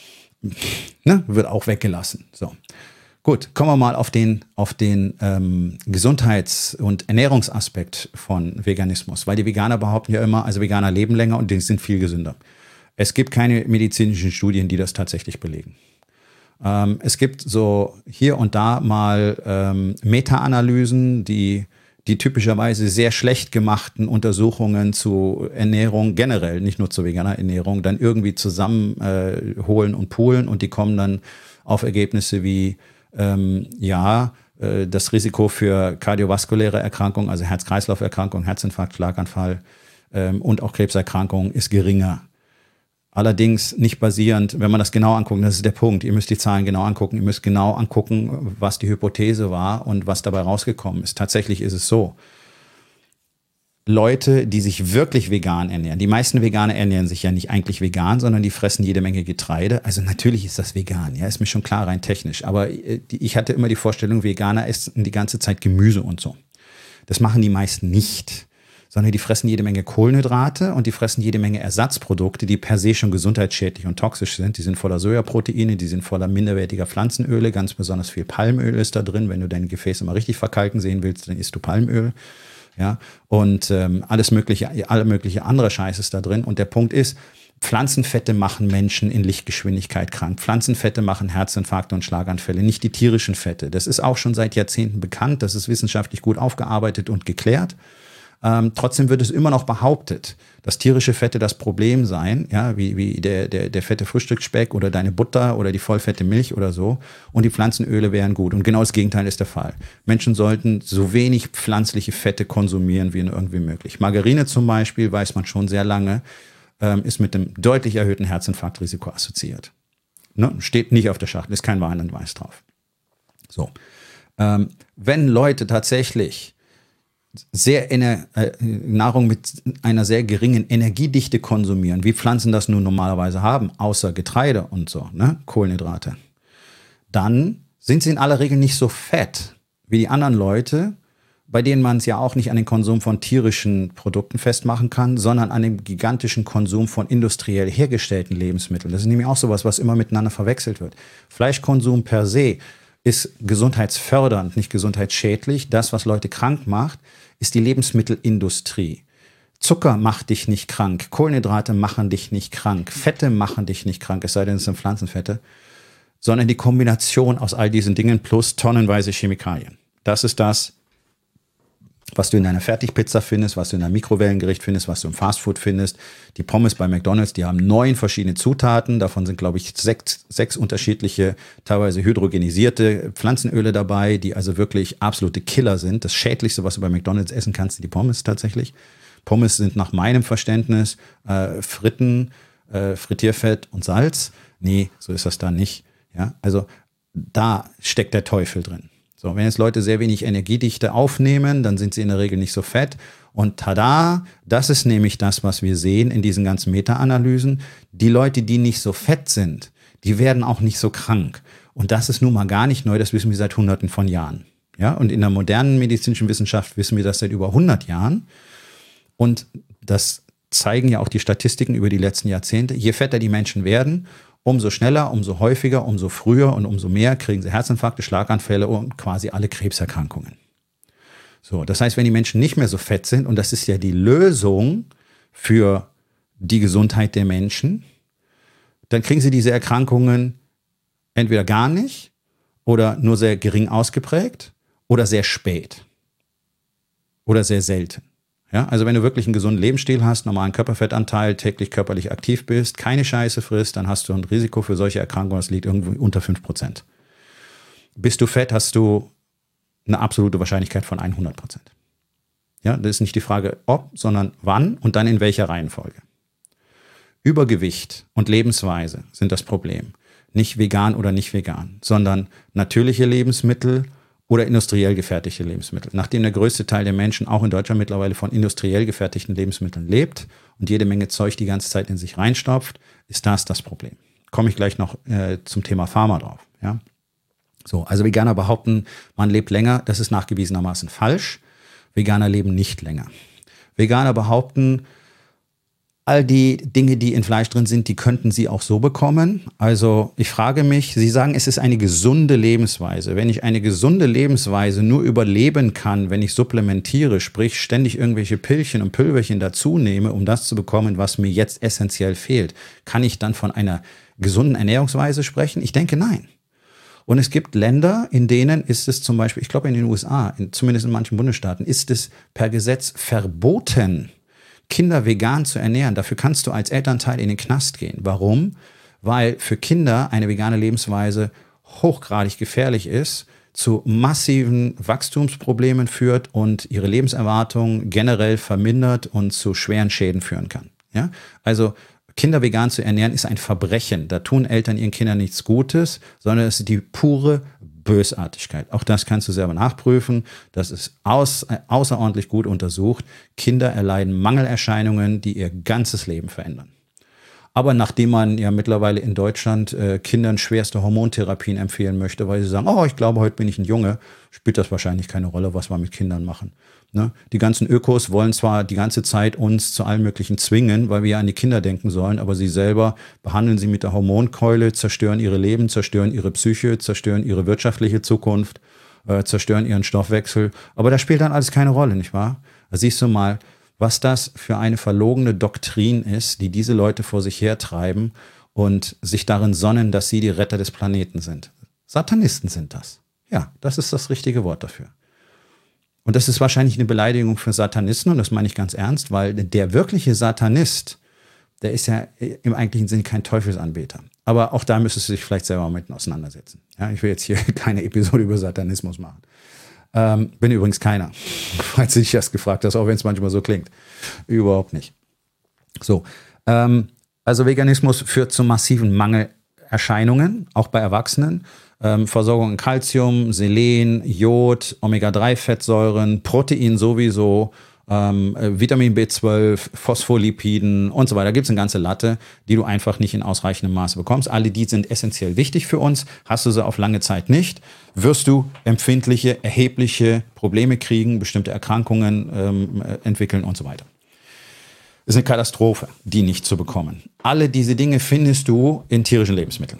Ne? Wird auch weggelassen. So. Gut, kommen wir mal auf den, auf den ähm, Gesundheits- und Ernährungsaspekt von Veganismus, weil die Veganer behaupten ja immer, also Veganer leben länger und die sind viel gesünder. Es gibt keine medizinischen Studien, die das tatsächlich belegen. Ähm, es gibt so hier und da mal ähm, Meta-Analysen, die die typischerweise sehr schlecht gemachten Untersuchungen zu Ernährung generell, nicht nur zu veganer Ernährung, dann irgendwie zusammenholen äh, und poolen und die kommen dann auf Ergebnisse wie, ähm, ja, äh, das Risiko für kardiovaskuläre Erkrankungen, also Herz-Kreislauf-Erkrankungen, Herzinfarkt, Schlaganfall ähm, und auch Krebserkrankungen ist geringer. Allerdings nicht basierend, wenn man das genau anguckt, das ist der Punkt, ihr müsst die Zahlen genau angucken, ihr müsst genau angucken, was die Hypothese war und was dabei rausgekommen ist. Tatsächlich ist es so, Leute, die sich wirklich vegan ernähren, die meisten Veganer ernähren sich ja nicht eigentlich vegan, sondern die fressen jede Menge Getreide. Also natürlich ist das vegan, ja, ist mir schon klar, rein technisch. Aber ich hatte immer die Vorstellung, Veganer essen die ganze Zeit Gemüse und so. Das machen die meisten nicht. Sondern die fressen jede Menge Kohlenhydrate und die fressen jede Menge Ersatzprodukte, die per se schon gesundheitsschädlich und toxisch sind. Die sind voller Sojaproteine, die sind voller minderwertiger Pflanzenöle, ganz besonders viel Palmöl ist da drin. Wenn du deine Gefäße mal richtig verkalken sehen willst, dann isst du Palmöl. Ja, und ähm, alles mögliche, alle mögliche andere Scheiß ist da drin. Und der Punkt ist, Pflanzenfette machen Menschen in Lichtgeschwindigkeit krank. Pflanzenfette machen Herzinfarkte und Schlaganfälle, nicht die tierischen Fette. Das ist auch schon seit Jahrzehnten bekannt. Das ist wissenschaftlich gut aufgearbeitet und geklärt. Ähm, trotzdem wird es immer noch behauptet, dass tierische Fette das Problem seien, ja, wie, wie der, der, der fette Frühstücksspeck oder deine Butter oder die vollfette Milch oder so. Und die Pflanzenöle wären gut. Und genau das Gegenteil ist der Fall. Menschen sollten so wenig pflanzliche Fette konsumieren wie nur irgendwie möglich. Margarine zum Beispiel, weiß man schon sehr lange, ähm, ist mit einem deutlich erhöhten Herzinfarktrisiko assoziiert. Ne? Steht nicht auf der Schachtel, ist kein Warnhinweis drauf. So. Ähm, wenn Leute tatsächlich sehr ener, äh, Nahrung mit einer sehr geringen Energiedichte konsumieren, wie Pflanzen das nun normalerweise haben, außer Getreide und so, ne, Kohlenhydrate, dann sind sie in aller Regel nicht so fett wie die anderen Leute, bei denen man es ja auch nicht an den Konsum von tierischen Produkten festmachen kann, sondern an dem gigantischen Konsum von industriell hergestellten Lebensmitteln. Das ist nämlich auch sowas, was immer miteinander verwechselt wird. Fleischkonsum per se ist gesundheitsfördernd, nicht gesundheitsschädlich. Das, was Leute krank macht, ist die Lebensmittelindustrie. Zucker macht dich nicht krank, Kohlenhydrate machen dich nicht krank, Fette machen dich nicht krank, es sei denn, es sind Pflanzenfette, sondern die Kombination aus all diesen Dingen plus tonnenweise Chemikalien. Das ist das, was du in deiner Fertigpizza findest, was du in deinem Mikrowellengericht findest, was du im Fastfood findest. Die Pommes bei McDonald's, die haben neun verschiedene Zutaten. Davon sind, glaube ich, sechs, sechs unterschiedliche, teilweise hydrogenisierte Pflanzenöle dabei, die also wirklich absolute Killer sind. Das Schädlichste, was du bei McDonald's essen kannst, sind die Pommes tatsächlich. Pommes sind nach meinem Verständnis äh, Fritten, äh, Frittierfett und Salz. Nee, so ist das da nicht. Ja, also da steckt der Teufel drin. So, wenn jetzt Leute sehr wenig Energiedichte aufnehmen, dann sind sie in der Regel nicht so fett. Und tada, das ist nämlich das, was wir sehen in diesen ganzen Meta-Analysen. Die Leute, die nicht so fett sind, die werden auch nicht so krank. Und das ist nun mal gar nicht neu, das wissen wir seit Hunderten von Jahren. Ja, und in der modernen medizinischen Wissenschaft wissen wir das seit über hundert Jahren. Und das zeigen ja auch die Statistiken über die letzten Jahrzehnte. Je fetter die Menschen werden, umso schneller, umso häufiger, umso früher und umso mehr kriegen sie Herzinfarkte, Schlaganfälle und quasi alle Krebserkrankungen. So, das heißt, wenn die Menschen nicht mehr so fett sind, und das ist ja die Lösung für die Gesundheit der Menschen, dann kriegen sie diese Erkrankungen entweder gar nicht oder nur sehr gering ausgeprägt oder sehr spät oder sehr selten. Ja, also wenn du wirklich einen gesunden Lebensstil hast, normalen Körperfettanteil, täglich körperlich aktiv bist, keine Scheiße frisst, dann hast du ein Risiko für solche Erkrankungen, das liegt irgendwo unter fünf Prozent. Bist du fett, hast du eine absolute Wahrscheinlichkeit von hundert Prozent. Ja, das ist nicht die Frage ob, sondern wann und dann in welcher Reihenfolge. Übergewicht und Lebensweise sind das Problem. Nicht vegan oder nicht vegan, sondern natürliche Lebensmittel oder industriell gefertigte Lebensmittel. Nachdem der größte Teil der Menschen auch in Deutschland mittlerweile von industriell gefertigten Lebensmitteln lebt und jede Menge Zeug die ganze Zeit in sich reinstopft, ist das das Problem. Komme ich gleich noch äh, zum Thema Pharma drauf. Ja? So, also Veganer behaupten, man lebt länger, das ist nachgewiesenermaßen falsch. Veganer leben nicht länger. Veganer behaupten, all die Dinge, die in Fleisch drin sind, die könnten sie auch so bekommen. Also ich frage mich, Sie sagen, es ist eine gesunde Lebensweise. Wenn ich eine gesunde Lebensweise nur überleben kann, wenn ich supplementiere, sprich ständig irgendwelche Pillchen und Pülverchen dazu nehme, um das zu bekommen, was mir jetzt essentiell fehlt, kann ich dann von einer gesunden Ernährungsweise sprechen? Ich denke, nein. Und es gibt Länder, in denen ist es zum Beispiel, ich glaube in den U S A, in, zumindest in manchen Bundesstaaten, ist es per Gesetz verboten, Kinder vegan zu ernähren. Dafür kannst du als Elternteil in den Knast gehen. Warum? Weil für Kinder eine vegane Lebensweise hochgradig gefährlich ist, zu massiven Wachstumsproblemen führt und ihre Lebenserwartung generell vermindert und zu schweren Schäden führen kann. Ja? Also Kinder vegan zu ernähren ist ein Verbrechen. Da tun Eltern ihren Kindern nichts Gutes, sondern es ist die pure Bösartigkeit. Auch das kannst du selber nachprüfen. Das ist aus, außerordentlich gut untersucht. Kinder erleiden Mangelerscheinungen, die ihr ganzes Leben verändern. Aber nachdem man ja mittlerweile in Deutschland äh, Kindern schwerste Hormontherapien empfehlen möchte, weil sie sagen, oh, ich glaube, heute bin ich ein Junge, spielt das wahrscheinlich keine Rolle, was wir mit Kindern machen. Ne? Die ganzen Ökos wollen zwar die ganze Zeit uns zu allem Möglichen zwingen, weil wir ja an die Kinder denken sollen, aber sie selber behandeln sie mit der Hormonkeule, zerstören ihre Leben, zerstören ihre Psyche, zerstören ihre wirtschaftliche Zukunft, äh, zerstören ihren Stoffwechsel. Aber das spielt dann alles keine Rolle, nicht wahr? Da siehst du mal, was das für eine verlogene Doktrin ist, die diese Leute vor sich hertreiben und sich darin sonnen, dass sie die Retter des Planeten sind. Satanisten sind das. Ja, das ist das richtige Wort dafür. Und das ist wahrscheinlich eine Beleidigung für Satanisten, und das meine ich ganz ernst, weil der wirkliche Satanist, der ist ja im eigentlichen Sinne kein Teufelsanbeter. Aber auch da müsstest du dich vielleicht selber mit auseinandersetzen. Ja, ich will jetzt hier keine Episode über Satanismus machen. Ähm, bin übrigens keiner, falls du dich das gefragt hast, auch wenn es manchmal so klingt. Überhaupt nicht. So, ähm, also Veganismus führt zu massiven Mangelerscheinungen, auch bei Erwachsenen. Ähm, Versorgung in Calcium, Selen, Jod, Omega drei Fettsäuren, Protein sowieso, ähm, Vitamin B zwölf, Phospholipiden und so weiter. Da gibt es eine ganze Latte, die du einfach nicht in ausreichendem Maße bekommst. Alle die sind essentiell wichtig für uns. Hast du sie auf lange Zeit nicht, wirst du empfindliche, erhebliche Probleme kriegen, bestimmte Erkrankungen ähm, entwickeln und so weiter. Es ist eine Katastrophe, die nicht zu bekommen. Alle diese Dinge findest du in tierischen Lebensmitteln,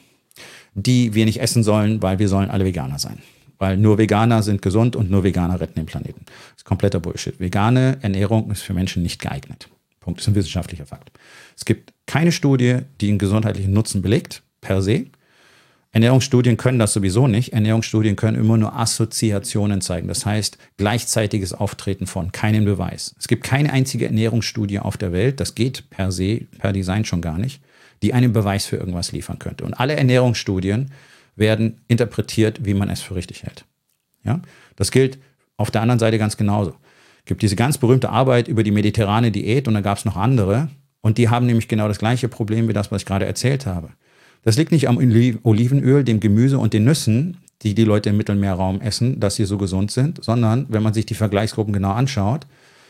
die wir nicht essen sollen, weil wir sollen alle Veganer sein. Weil nur Veganer sind gesund und nur Veganer retten den Planeten. Das ist kompletter Bullshit. Vegane Ernährung ist für Menschen nicht geeignet. Punkt. Das ist ein wissenschaftlicher Fakt. Es gibt keine Studie, die einen gesundheitlichen Nutzen belegt, per se. Ernährungsstudien können das sowieso nicht. Ernährungsstudien können immer nur Assoziationen zeigen. Das heißt, gleichzeitiges Auftreten von, keinen Beweis. Es gibt keine einzige Ernährungsstudie auf der Welt, das geht per se, per Design schon gar nicht, die einen Beweis für irgendwas liefern könnte. Und alle Ernährungsstudien werden interpretiert, wie man es für richtig hält. Ja? Das gilt auf der anderen Seite ganz genauso. Es gibt diese ganz berühmte Arbeit über die mediterrane Diät und da gab es noch andere und die haben nämlich genau das gleiche Problem wie das, was ich gerade erzählt habe. Das liegt nicht am Olivenöl, dem Gemüse und den Nüssen, die die Leute im Mittelmeerraum essen, dass sie so gesund sind, sondern wenn man sich die Vergleichsgruppen genau anschaut,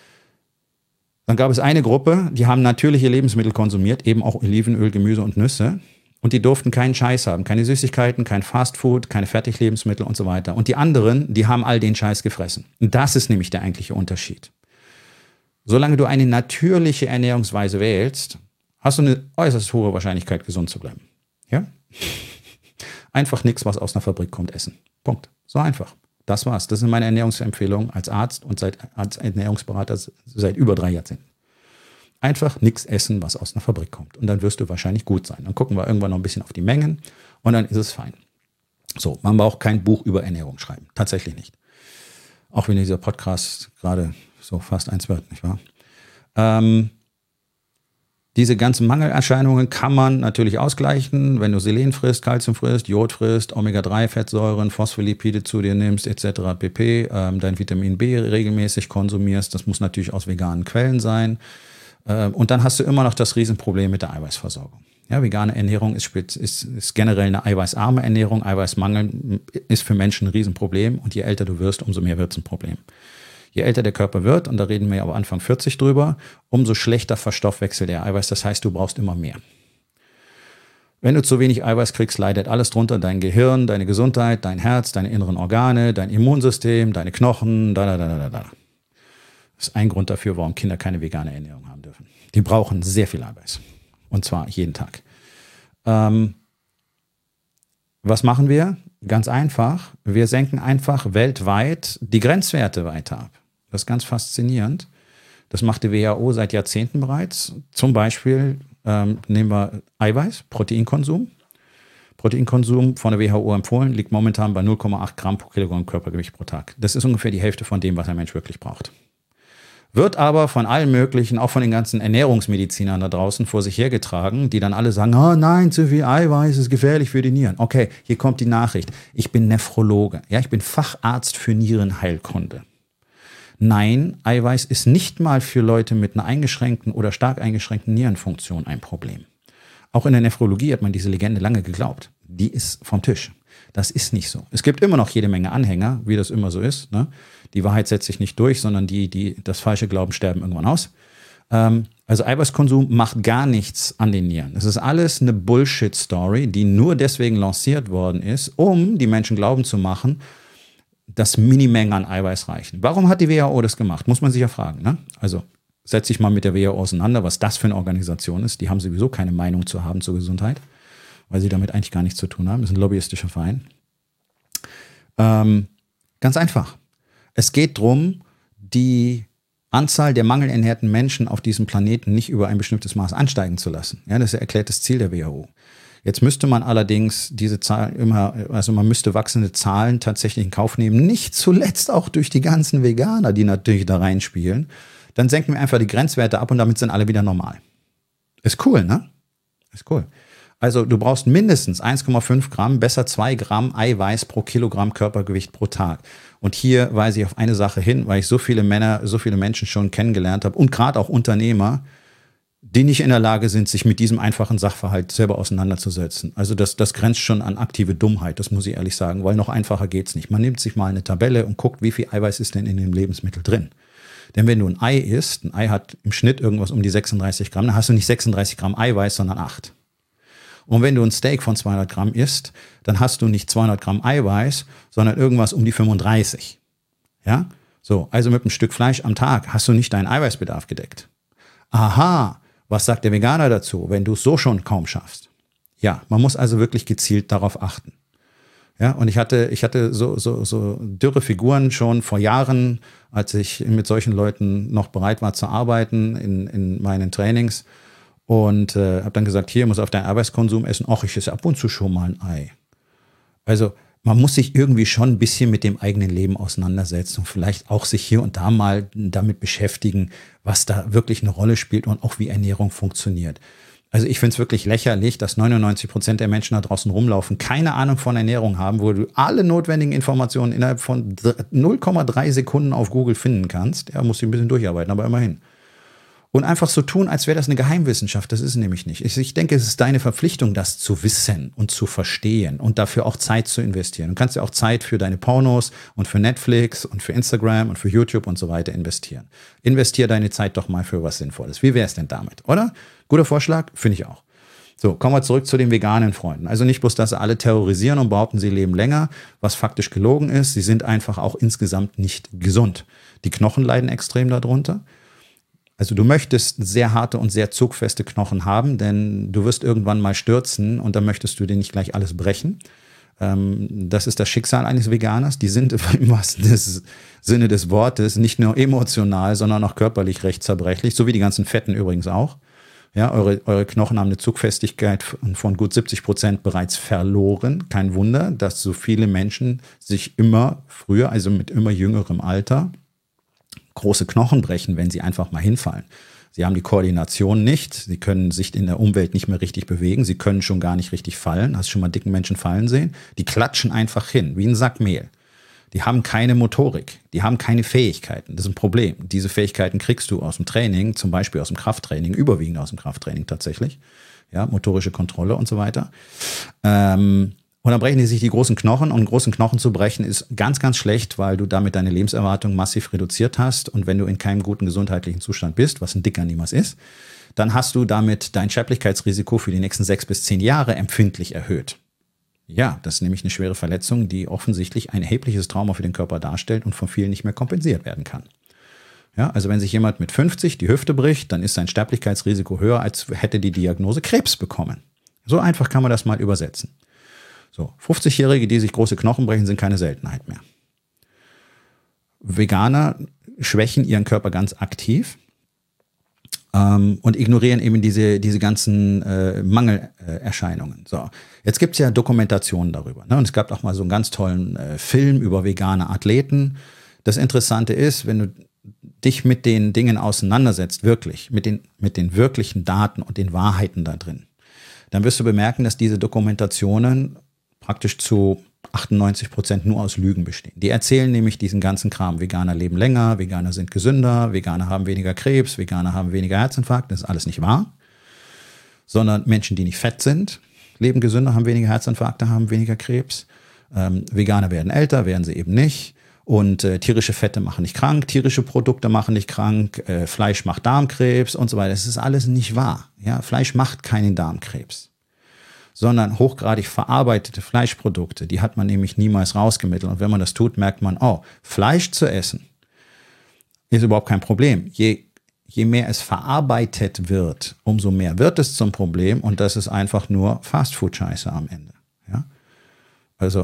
dann gab es eine Gruppe, die haben natürliche Lebensmittel konsumiert, eben auch Olivenöl, Gemüse und Nüsse. Und die durften keinen Scheiß haben, keine Süßigkeiten, kein Fastfood, keine Fertiglebensmittel und so weiter. Und die anderen, die haben all den Scheiß gefressen. Und das ist nämlich der eigentliche Unterschied. Solange du eine natürliche Ernährungsweise wählst, hast du eine äußerst hohe Wahrscheinlichkeit, gesund zu bleiben. Ja? Einfach nichts, was aus einer Fabrik kommt, essen. Punkt. So einfach. Das war's. Das sind meine Ernährungsempfehlungen als Arzt und seit, als Ernährungsberater seit über drei Jahrzehnten. Einfach nichts essen, was aus einer Fabrik kommt. Und dann wirst du wahrscheinlich gut sein. Dann gucken wir irgendwann noch ein bisschen auf die Mengen und dann ist es fein. So, man braucht kein Buch über Ernährung schreiben. Tatsächlich nicht. Auch wenn dieser Podcast gerade so fast eins wird, nicht wahr? Ähm, Diese ganzen Mangelerscheinungen kann man natürlich ausgleichen, wenn du Selen frisst, Kalzium frisst, Jod frisst, Omega drei Fettsäuren, Phospholipide zu dir nimmst, et cetera pp. Ähm, dein Vitamin B regelmäßig konsumierst. Das muss natürlich aus veganen Quellen sein. Ähm, und dann hast du immer noch das Riesenproblem mit der Eiweißversorgung. Ja, vegane Ernährung ist, ist, ist generell eine eiweißarme Ernährung. Eiweißmangel ist für Menschen ein Riesenproblem. Und je älter du wirst, umso mehr wird es ein Problem. Je älter der Körper wird, und da reden wir ja aber Anfang vierzig drüber, umso schlechter verstoffwechselt der Eiweiß. Das heißt, du brauchst immer mehr. Wenn du zu wenig Eiweiß kriegst, leidet alles drunter. Dein Gehirn, deine Gesundheit, dein Herz, deine inneren Organe, dein Immunsystem, deine Knochen, da, da, da, da, da. Das ist ein Grund dafür, warum Kinder keine vegane Ernährung haben dürfen. Die brauchen sehr viel Eiweiß. Und zwar jeden Tag. Ähm, was machen wir? Ganz einfach. Wir senken einfach weltweit die Grenzwerte weiter ab. Das ist ganz faszinierend. Das macht die W H O seit Jahrzehnten bereits. Zum Beispiel ähm, nehmen wir Eiweiß, Proteinkonsum. Proteinkonsum von der W H O empfohlen liegt momentan bei null Komma acht Gramm pro Kilogramm Körpergewicht pro Tag. Das ist ungefähr die Hälfte von dem, was ein Mensch wirklich braucht. Wird aber von allen möglichen, auch von den ganzen Ernährungsmedizinern da draußen vor sich hergetragen, die dann alle sagen, oh nein, zu viel Eiweiß ist gefährlich für die Nieren. Okay, hier kommt die Nachricht. Ich bin Nephrologe. Ja, ich bin Facharzt für Nierenheilkunde. Nein, Eiweiß ist nicht mal für Leute mit einer eingeschränkten oder stark eingeschränkten Nierenfunktion ein Problem. Auch in der Nephrologie hat man diese Legende lange geglaubt. Die ist vom Tisch. Das ist nicht so. Es gibt immer noch jede Menge Anhänger, wie das immer so ist. Ne? Die Wahrheit setzt sich nicht durch, sondern die, die das falsche glauben, sterben irgendwann aus. Ähm, also Eiweißkonsum macht gar nichts an den Nieren. Es ist alles eine Bullshit-Story, die nur deswegen lanciert worden ist, um die Menschen glauben zu machen, dass Minimengen an Eiweiß reichen. Warum hat die W H O das gemacht? Muss man sich ja fragen. Ne? Also setz dich mal mit der W H O auseinander, was das für eine Organisation ist. Die haben sowieso keine Meinung zu haben zur Gesundheit, weil sie damit eigentlich gar nichts zu tun haben. Das ist ein lobbyistischer Verein. Ähm, ganz einfach. Es geht darum, die Anzahl der mangelernährten Menschen auf diesem Planeten nicht über ein bestimmtes Maß ansteigen zu lassen. Ja, das ist ein erklärtes Ziel der W H O. Jetzt müsste man allerdings diese Zahl immer, also man müsste wachsende Zahlen tatsächlich in Kauf nehmen, nicht zuletzt auch durch die ganzen Veganer, die natürlich da reinspielen. Dann senken wir einfach die Grenzwerte ab und damit sind alle wieder normal. Ist cool, ne? Ist cool. Also du brauchst mindestens eins Komma fünf Gramm, besser zwei Gramm Eiweiß pro Kilogramm Körpergewicht pro Tag. Und hier weise ich auf eine Sache hin, weil ich so viele Männer, so viele Menschen schon kennengelernt habe und gerade auch Unternehmer, die nicht in der Lage sind, sich mit diesem einfachen Sachverhalt selber auseinanderzusetzen. Also das, das grenzt schon an aktive Dummheit, das muss ich ehrlich sagen, weil noch einfacher geht's nicht. Man nimmt sich mal eine Tabelle und guckt, wie viel Eiweiß ist denn in dem Lebensmittel drin. Denn wenn du ein Ei isst, ein Ei hat im Schnitt irgendwas um die sechsunddreißig Gramm, dann hast du nicht sechsunddreißig Gramm Eiweiß, sondern acht. Und wenn du ein Steak von zweihundert Gramm isst, dann hast du nicht zweihundert Gramm Eiweiß, sondern irgendwas um die fünfunddreißig. Ja? So, also mit einem Stück Fleisch am Tag hast du nicht deinen Eiweißbedarf gedeckt. Aha, was sagt der Veganer dazu, wenn du es so schon kaum schaffst? Ja, man muss also wirklich gezielt darauf achten. Ja, und ich hatte, ich hatte so, so, so dürre Figuren schon vor Jahren, als ich mit solchen Leuten noch bereit war zu arbeiten in, in meinen Trainings. Und äh, habe dann gesagt, hier, muss auf deinen Eiweißkonsum essen. Ach, ich esse ab und zu schon mal ein Ei. Also man muss sich irgendwie schon ein bisschen mit dem eigenen Leben auseinandersetzen und vielleicht auch sich hier und da mal damit beschäftigen, was da wirklich eine Rolle spielt und auch wie Ernährung funktioniert. Also ich finde es wirklich lächerlich, dass neunundneunzig Prozent der Menschen da draußen rumlaufen, keine Ahnung von Ernährung haben, wo du alle notwendigen Informationen innerhalb von null Komma drei Sekunden auf Google finden kannst. Ja, musst du ein bisschen durcharbeiten, aber immerhin. Und einfach so tun, als wäre das eine Geheimwissenschaft. Das ist es nämlich nicht. Ich, ich denke, es ist deine Verpflichtung, das zu wissen und zu verstehen und dafür auch Zeit zu investieren. Du kannst ja auch Zeit für deine Pornos und für Netflix und für Instagram und für YouTube und so weiter investieren. Investier deine Zeit doch mal für was Sinnvolles. Wie wäre es denn damit, oder? Guter Vorschlag? Finde ich auch. So, kommen wir zurück zu den veganen Freunden. Also nicht bloß, dass sie alle terrorisieren und behaupten, sie leben länger, was faktisch gelogen ist. Sie sind einfach auch insgesamt nicht gesund. Die Knochen leiden extrem darunter. Also du möchtest sehr harte und sehr zugfeste Knochen haben, denn du wirst irgendwann mal stürzen und dann möchtest du dir nicht gleich alles brechen. Ähm, das ist das Schicksal eines Veganers. Die sind im wahrsten des Sinne des Wortes nicht nur emotional, sondern auch körperlich recht zerbrechlich, so wie die ganzen Fetten übrigens auch. Ja, eure, eure Knochen haben eine Zugfestigkeit von gut siebzig Prozent bereits verloren. Kein Wunder, dass so viele Menschen sich immer früher, also mit immer jüngerem Alter, große Knochen brechen, wenn sie einfach mal hinfallen. Sie haben die Koordination nicht, sie können sich in der Umwelt nicht mehr richtig bewegen, sie können schon gar nicht richtig fallen. Hast du schon mal dicken Menschen fallen sehen? Die klatschen einfach hin, wie ein Sack Mehl. Die haben keine Motorik, die haben keine Fähigkeiten. Das ist ein Problem. Diese Fähigkeiten kriegst du aus dem Training, zum Beispiel aus dem Krafttraining, überwiegend aus dem Krafttraining tatsächlich. Ja, motorische Kontrolle und so weiter. Ähm, Und dann brechen die sich die großen Knochen. Und einen großen Knochen zu brechen ist ganz, ganz schlecht, weil du damit deine Lebenserwartung massiv reduziert hast. Und wenn du in keinem guten gesundheitlichen Zustand bist, was ein Dicker niemals ist, dann hast du damit dein Sterblichkeitsrisiko für die nächsten sechs bis zehn Jahre empfindlich erhöht. Ja, das ist nämlich eine schwere Verletzung, die offensichtlich ein erhebliches Trauma für den Körper darstellt und von vielen nicht mehr kompensiert werden kann. Ja, also wenn sich jemand mit fünfzig die Hüfte bricht, dann ist sein Sterblichkeitsrisiko höher, als hätte die Diagnose Krebs bekommen. So einfach kann man das mal übersetzen. So, fünfzigjährige, die sich große Knochen brechen, sind keine Seltenheit mehr. Veganer schwächen ihren Körper ganz aktiv ähm, und ignorieren eben diese, diese ganzen äh, Mangelerscheinungen. So, jetzt gibt es ja Dokumentationen darüber. Ne? Und es gab auch mal so einen ganz tollen äh, Film über vegane Athleten. Das Interessante ist, wenn du dich mit den Dingen auseinandersetzt, wirklich, mit den, mit den wirklichen Daten und den Wahrheiten da drin, dann wirst du bemerken, dass diese Dokumentationen praktisch zu achtundneunzig Prozent nur aus Lügen bestehen. Die erzählen nämlich diesen ganzen Kram. Veganer leben länger, Veganer sind gesünder, Veganer haben weniger Krebs, Veganer haben weniger Herzinfarkt. Das ist alles nicht wahr. Sondern Menschen, die nicht fett sind, leben gesünder, haben weniger Herzinfarkte, haben weniger Krebs. Ähm, Veganer werden älter, werden sie eben nicht. Und äh, tierische Fette machen nicht krank, tierische Produkte machen nicht krank, äh, Fleisch macht Darmkrebs und so weiter. Das ist alles nicht wahr. Ja? Fleisch macht keinen Darmkrebs. Sondern hochgradig verarbeitete Fleischprodukte, die hat man nämlich niemals rausgemittelt. Und wenn man das tut, merkt man, oh, Fleisch zu essen ist überhaupt kein Problem. Je, je mehr es verarbeitet wird, umso mehr wird es zum Problem. Und das ist einfach nur Fastfood-Scheiße am Ende. Ja? Also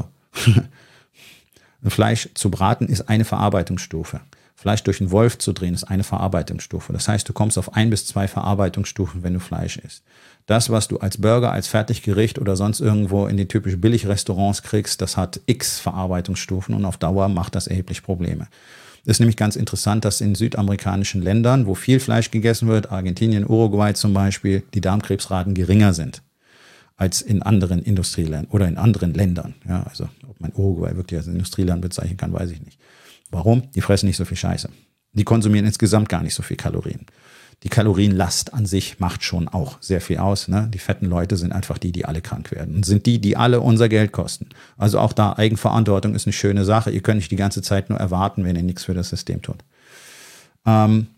Fleisch zu braten ist eine Verarbeitungsstufe. Fleisch durch einen Wolf zu drehen ist eine Verarbeitungsstufe. Das heißt, du kommst auf ein bis zwei Verarbeitungsstufen, wenn du Fleisch isst. Das, was du als Burger, als Fertiggericht oder sonst irgendwo in die typischen Billigrestaurants kriegst, das hat x Verarbeitungsstufen und auf Dauer macht das erheblich Probleme. Das ist nämlich ganz interessant, dass in südamerikanischen Ländern, wo viel Fleisch gegessen wird, Argentinien, Uruguay zum Beispiel, die Darmkrebsraten geringer sind als in anderen Industrieländern oder in anderen Ländern. Ja, also ob man Uruguay wirklich als Industrieland bezeichnen kann, weiß ich nicht. Warum? Die fressen nicht so viel Scheiße. Die konsumieren insgesamt gar nicht so viel Kalorien. Die Kalorienlast an sich macht schon auch sehr viel aus. Ne? Die fetten Leute sind einfach die, die alle krank werden. Und sind die, die alle unser Geld kosten. Also auch da, Eigenverantwortung ist eine schöne Sache. Ihr könnt nicht die ganze Zeit nur erwarten, wenn ihr nichts für das System tut. Ähm,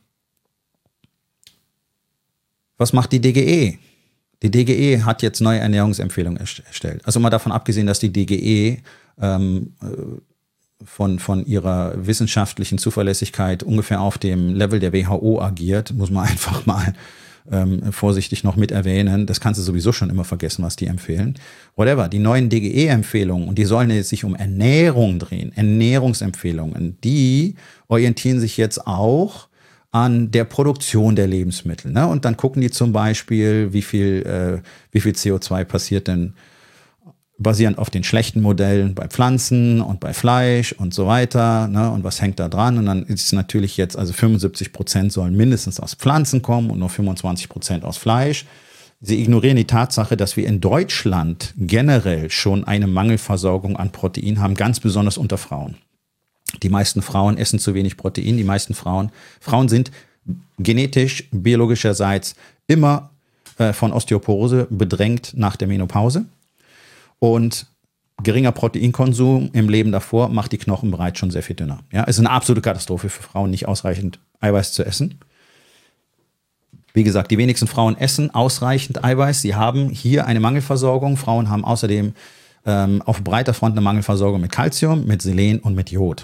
was macht die D G E? Die D G E hat jetzt neue Ernährungsempfehlungen erstellt. Also mal davon abgesehen, dass die D G E ähm, von, von ihrer wissenschaftlichen Zuverlässigkeit ungefähr auf dem Level der W H O agiert, muss man einfach mal ähm, vorsichtig noch mit erwähnen. Das kannst du sowieso schon immer vergessen, was die empfehlen. Whatever, die neuen D G E-Empfehlungen, und die sollen jetzt sich um Ernährung drehen, Ernährungsempfehlungen, die orientieren sich jetzt auch an der Produktion der Lebensmittel. Ne? Und dann gucken die zum Beispiel, wie viel, äh, wie viel C O zwei passiert denn basierend auf den schlechten Modellen bei Pflanzen und bei Fleisch und so weiter. Ne? Und was hängt da dran? Und dann ist es natürlich jetzt, also fünfundsiebzig Prozent sollen mindestens aus Pflanzen kommen und nur fünfundzwanzig Prozent aus Fleisch. Sie ignorieren die Tatsache, dass wir in Deutschland generell schon eine Mangelversorgung an Protein haben, ganz besonders unter Frauen. Die meisten Frauen essen zu wenig Protein. Die meisten Frauen, Frauen sind genetisch, biologischerseits immer äh, von Osteoporose bedrängt nach der Menopause. Und geringer Proteinkonsum im Leben davor macht die Knochen bereits schon sehr viel dünner. Ja, es ist eine absolute Katastrophe für Frauen, nicht ausreichend Eiweiß zu essen. Wie gesagt, die wenigsten Frauen essen ausreichend Eiweiß. Sie haben hier eine Mangelversorgung. Frauen haben außerdem ähm, auf breiter Front eine Mangelversorgung mit Calcium, mit Selen und mit Jod.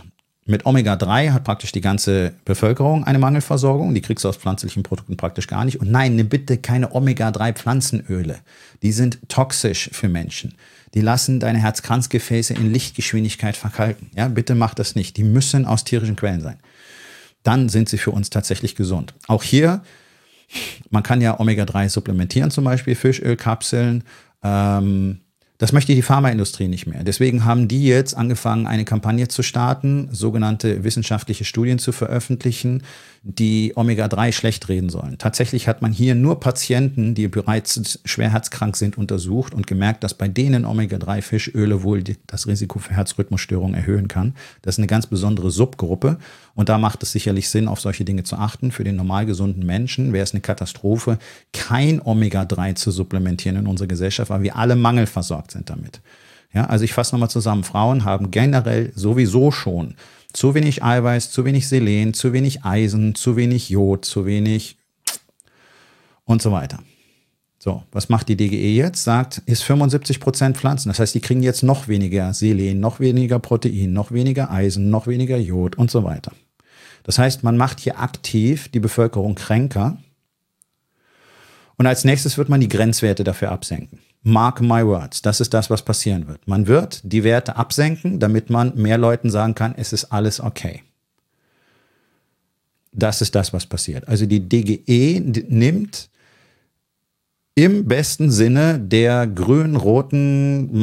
Mit Omega drei hat praktisch die ganze Bevölkerung eine Mangelversorgung. Die kriegst du aus pflanzlichen Produkten praktisch gar nicht. Und nein, nimm bitte keine Omega drei Pflanzenöle. Die sind toxisch für Menschen. Die lassen deine Herz-Kranzgefäße in Lichtgeschwindigkeit verkalken. Ja, bitte mach das nicht. Die müssen aus tierischen Quellen sein. Dann sind sie für uns tatsächlich gesund. Auch hier, man kann ja Omega drei supplementieren, zum Beispiel Fischölkapseln. Ähm, Das möchte die Pharmaindustrie nicht mehr. Deswegen haben die jetzt angefangen, eine Kampagne zu starten, sogenannte wissenschaftliche Studien zu veröffentlichen, die Omega drei schlecht reden sollen. Tatsächlich hat man hier nur Patienten, die bereits schwer herzkrank sind, untersucht und gemerkt, dass bei denen Omega drei Fischöle wohl das Risiko für Herzrhythmusstörungen erhöhen kann. Das ist eine ganz besondere Subgruppe und da macht es sicherlich Sinn, auf solche Dinge zu achten. Für den normal gesunden Menschen wäre es eine Katastrophe, kein Omega drei zu supplementieren in unserer Gesellschaft, weil wir alle mangelversorgt sind damit. Ja, also ich fasse nochmal zusammen. Frauen haben generell sowieso schon zu wenig Eiweiß, zu wenig Selen, zu wenig Eisen, zu wenig Jod, zu wenig und so weiter. So, was macht die D G E jetzt? Sagt, ist fünfundsiebzig Prozent Pflanzen. Das heißt, die kriegen jetzt noch weniger Selen, noch weniger Protein, noch weniger Eisen, noch weniger Jod und so weiter. Das heißt, man macht hier aktiv die Bevölkerung kränker und als nächstes wird man die Grenzwerte dafür absenken. Mark my words, das ist das, was passieren wird. Man wird die Werte absenken, damit man mehr Leuten sagen kann, es ist alles okay. Das ist das, was passiert. Also die D G E nimmt im besten Sinne der grün-roten,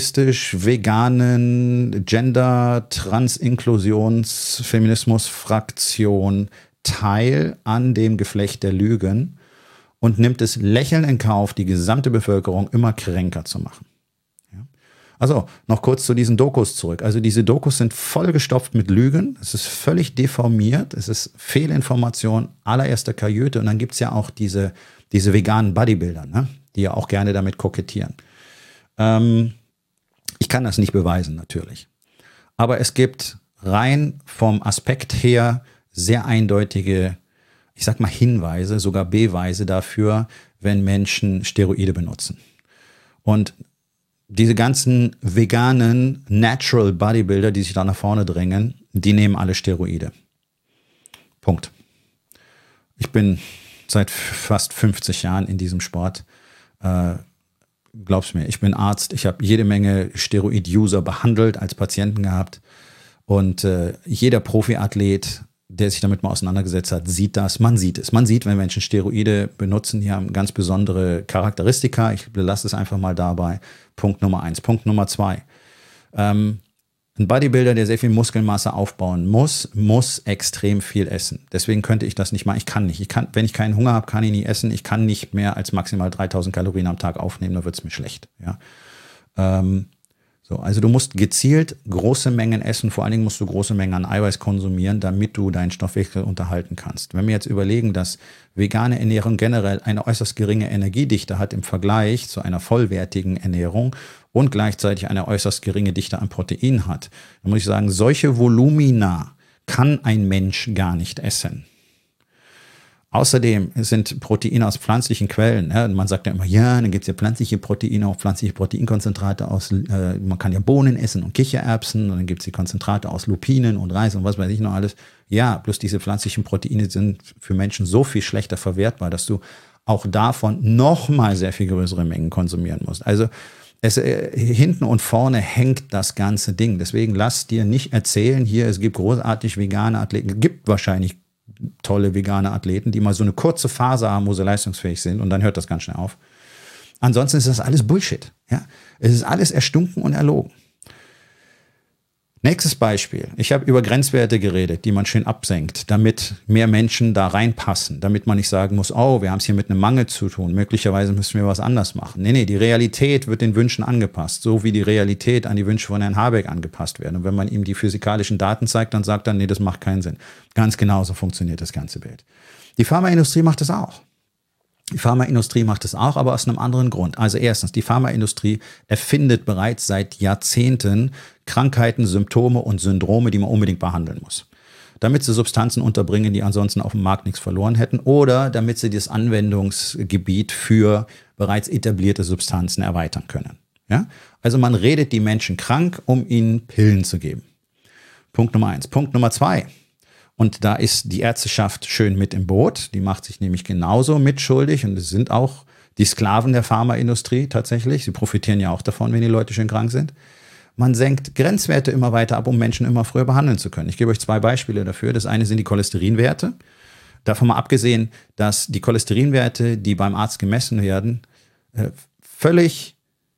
marxistisch-veganen, Gender-, Trans-, Inklusions-, Feminismus-Fraktion teil an dem Geflecht der Lügen und nimmt es lächelnd in Kauf, die gesamte Bevölkerung immer kränker zu machen. Ja. Also, noch kurz zu diesen Dokus zurück. Also diese Dokus sind vollgestopft mit Lügen, es ist völlig deformiert, es ist Fehlinformation allererster Kajüte und dann gibt es ja auch diese, diese veganen Bodybuilder, ne, die ja auch gerne damit kokettieren. Ähm, ich kann das nicht beweisen, natürlich. Aber es gibt rein vom Aspekt her sehr eindeutige, ich sag mal Hinweise, sogar Beweise dafür, wenn Menschen Steroide benutzen. Und diese ganzen veganen Natural Bodybuilder, die sich da nach vorne drängen, die nehmen alle Steroide. Punkt. Ich bin seit fast fünfzig Jahren in diesem Sport. Äh, glaub's mir, ich bin Arzt. Ich habe jede Menge Steroid-User behandelt, als Patienten gehabt. Und äh, jeder Profiathlet, der sich damit mal auseinandergesetzt hat, sieht das. Man sieht es. Man sieht, wenn Menschen Steroide benutzen, die haben ganz besondere Charakteristika. Ich lasse es einfach mal dabei. Punkt Nummer eins. Punkt Nummer zwei. Ähm, ein Bodybuilder, der sehr viel Muskelmasse aufbauen muss, muss extrem viel essen. Deswegen könnte ich das nicht machen. Ich kann nicht. Ich kann, wenn ich keinen Hunger habe, kann ich nie essen. Ich kann nicht mehr als maximal dreitausend Kalorien am Tag aufnehmen, da wird es mir schlecht. Ja. Ähm, So, also du musst gezielt große Mengen essen, vor allen Dingen musst du große Mengen an Eiweiß konsumieren, damit du deinen Stoffwechsel unterhalten kannst. Wenn wir jetzt überlegen, dass vegane Ernährung generell eine äußerst geringe Energiedichte hat im Vergleich zu einer vollwertigen Ernährung und gleichzeitig eine äußerst geringe Dichte an Protein hat, dann muss ich sagen, solche Volumina kann ein Mensch gar nicht essen. Außerdem sind Proteine aus pflanzlichen Quellen. Ja, man sagt ja immer, ja, dann gibt es ja pflanzliche Proteine, auch pflanzliche Proteinkonzentrate aus, äh, man kann ja Bohnen essen und Kichererbsen und dann gibt es die Konzentrate aus Lupinen und Reis und was weiß ich noch alles. Ja, bloß diese pflanzlichen Proteine sind für Menschen so viel schlechter verwertbar, dass du auch davon nochmal sehr viel größere Mengen konsumieren musst. Also es, äh, hinten und vorne hängt das ganze Ding. Deswegen lass dir nicht erzählen, hier, es gibt großartig vegane Athleten, es gibt wahrscheinlich tolle vegane Athleten, die mal so eine kurze Phase haben, wo sie leistungsfähig sind und dann hört das ganz schnell auf. Ansonsten ist das alles Bullshit. Ja? Es ist alles erstunken und erlogen. Nächstes Beispiel. Ich habe über Grenzwerte geredet, die man schön absenkt, damit mehr Menschen da reinpassen, damit man nicht sagen muss, oh, wir haben es hier mit einem Mangel zu tun, möglicherweise müssen wir was anders machen. Nee, nee, die Realität wird den Wünschen angepasst, so wie die Realität an die Wünsche von Herrn Habeck angepasst werden. Und wenn man ihm die physikalischen Daten zeigt, dann sagt er, nee, das macht keinen Sinn. Ganz genauso funktioniert das ganze Bild. Die Pharmaindustrie macht das auch. Die Pharmaindustrie macht es auch, aber aus einem anderen Grund. Also erstens, die Pharmaindustrie erfindet bereits seit Jahrzehnten Krankheiten, Symptome und Syndrome, die man unbedingt behandeln muss. Damit sie Substanzen unterbringen, die ansonsten auf dem Markt nichts verloren hätten oder damit sie das Anwendungsgebiet für bereits etablierte Substanzen erweitern können. Ja? Also man redet die Menschen krank, um ihnen Pillen zu geben. Punkt Nummer eins. Punkt Nummer zwei. Und da ist die Ärzteschaft schön mit im Boot. Die macht sich nämlich genauso mitschuldig. Und es sind auch die Sklaven der Pharmaindustrie tatsächlich. Sie profitieren ja auch davon, wenn die Leute schön krank sind. Man senkt Grenzwerte immer weiter ab, um Menschen immer früher behandeln zu können. Ich gebe euch zwei Beispiele dafür. Das eine sind die Cholesterinwerte. Davon mal abgesehen, dass die Cholesterinwerte, die beim Arzt gemessen werden, völlig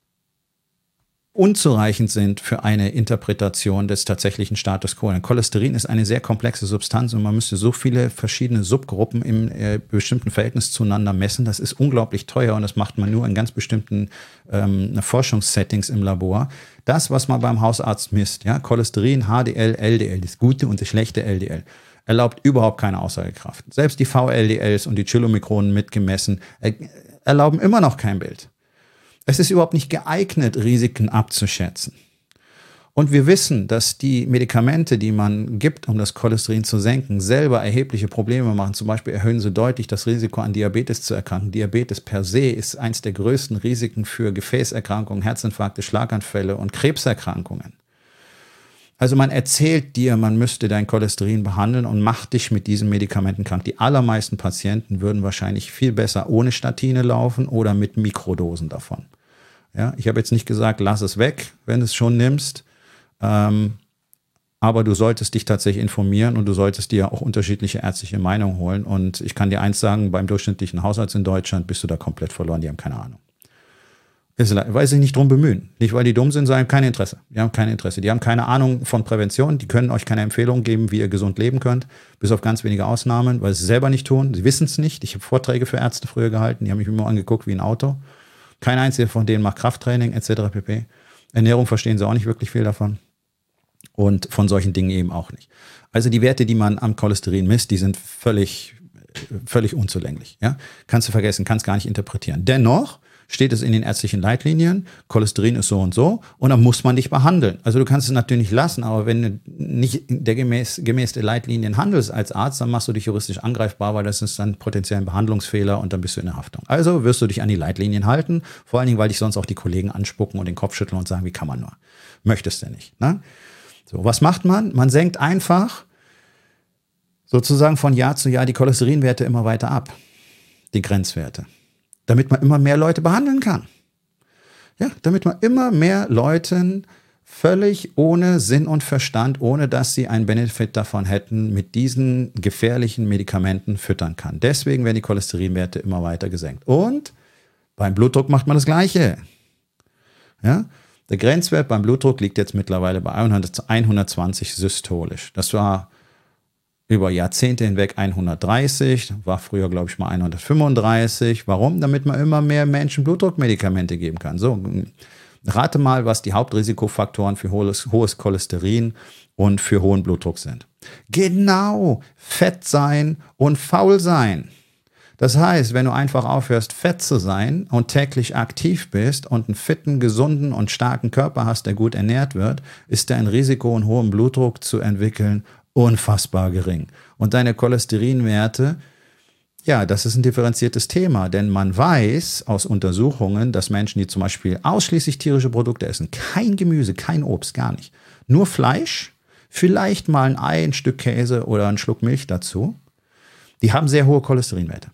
unzureichend sind für eine Interpretation des tatsächlichen Status quo. Denn Cholesterin ist eine sehr komplexe Substanz und man müsste so viele verschiedene Subgruppen im äh, bestimmten Verhältnis zueinander messen. Das ist unglaublich teuer und das macht man nur in ganz bestimmten ähm, Forschungssettings im Labor. Das, was man beim Hausarzt misst, ja, Cholesterin, H D L, L D L, das gute und das schlechte L D L, erlaubt überhaupt keine Aussagekraft. Selbst die V L D Ls und die Chylomikronen mitgemessen äh, erlauben immer noch kein Bild. Es ist überhaupt nicht geeignet, Risiken abzuschätzen. Und wir wissen, dass die Medikamente, die man gibt, um das Cholesterin zu senken, selber erhebliche Probleme machen. Zum Beispiel erhöhen sie deutlich das Risiko, an Diabetes zu erkranken. Diabetes per se ist eines der größten Risiken für Gefäßerkrankungen, Herzinfarkte, Schlaganfälle und Krebserkrankungen. Also man erzählt dir, man müsste dein Cholesterin behandeln und macht dich mit diesen Medikamenten krank. Die allermeisten Patienten würden wahrscheinlich viel besser ohne Statine laufen oder mit Mikrodosen davon. Ja, ich habe jetzt nicht gesagt, lass es weg, wenn du es schon nimmst. Ähm, aber du solltest dich tatsächlich informieren und du solltest dir auch unterschiedliche ärztliche Meinungen holen. Und ich kann dir eins sagen, beim durchschnittlichen Hausarzt in Deutschland bist du da komplett verloren. Die haben keine Ahnung. Weil sie sich nicht drum bemühen. Nicht, weil die dumm sind, sondern kein Interesse. Die haben kein Interesse. Die haben keine Ahnung von Prävention. Die können euch keine Empfehlung geben, wie ihr gesund leben könnt. Bis auf ganz wenige Ausnahmen, weil sie es selber nicht tun. Sie wissen es nicht. Ich habe Vorträge für Ärzte früher gehalten. Die haben mich immer angeguckt wie ein Auto. Kein einziger von denen macht Krafttraining et cetera pp. Ernährung verstehen sie auch nicht wirklich viel davon. Und von solchen Dingen eben auch nicht. Also die Werte, die man am Cholesterin misst, die sind völlig, völlig unzulänglich. Ja? Kannst du vergessen, kannst gar nicht interpretieren. Dennoch steht es in den ärztlichen Leitlinien, Cholesterin ist so und so und dann muss man dich behandeln. Also du kannst es natürlich nicht lassen, aber wenn du nicht der gemäß, gemäß der Leitlinien handelst als Arzt, dann machst du dich juristisch angreifbar, weil das ist dann potenziell ein Behandlungsfehler und dann bist du in der Haftung. Also wirst du dich an die Leitlinien halten, vor allen Dingen, weil dich sonst auch die Kollegen anspucken und den Kopf schütteln und sagen, wie kann man nur? Möchtest du nicht. Ne? So, was macht man? Man senkt einfach sozusagen von Jahr zu Jahr die Cholesterinwerte immer weiter ab, die Grenzwerte. Damit man immer mehr Leute behandeln kann. Ja, damit man immer mehr Leuten völlig ohne Sinn und Verstand, ohne dass sie einen Benefit davon hätten, mit diesen gefährlichen Medikamenten füttern kann. Deswegen werden die Cholesterinwerte immer weiter gesenkt. Und beim Blutdruck macht man das Gleiche. Ja, der Grenzwert beim Blutdruck liegt jetzt mittlerweile bei hundertzwanzig systolisch. Das war über Jahrzehnte hinweg hundertdreißig, war früher, glaube ich, mal hundertfünfunddreißig. Warum? Damit man immer mehr Menschen Blutdruckmedikamente geben kann. So, rate mal, was die Hauptrisikofaktoren für hohes, hohes Cholesterin und für hohen Blutdruck sind. Genau, Fett sein und faul sein. Das heißt, wenn du einfach aufhörst, fett zu sein und täglich aktiv bist und einen fitten, gesunden und starken Körper hast, der gut ernährt wird, ist dein Risiko, einen hohen Blutdruck zu entwickeln, unfassbar gering. Und deine Cholesterinwerte, ja, das ist ein differenziertes Thema, denn man weiß aus Untersuchungen, dass Menschen, die zum Beispiel ausschließlich tierische Produkte essen, kein Gemüse, kein Obst, gar nicht, nur Fleisch, vielleicht mal ein Ei, ein Stück Käse oder ein Schluck Milch dazu, die haben sehr hohe Cholesterinwerte.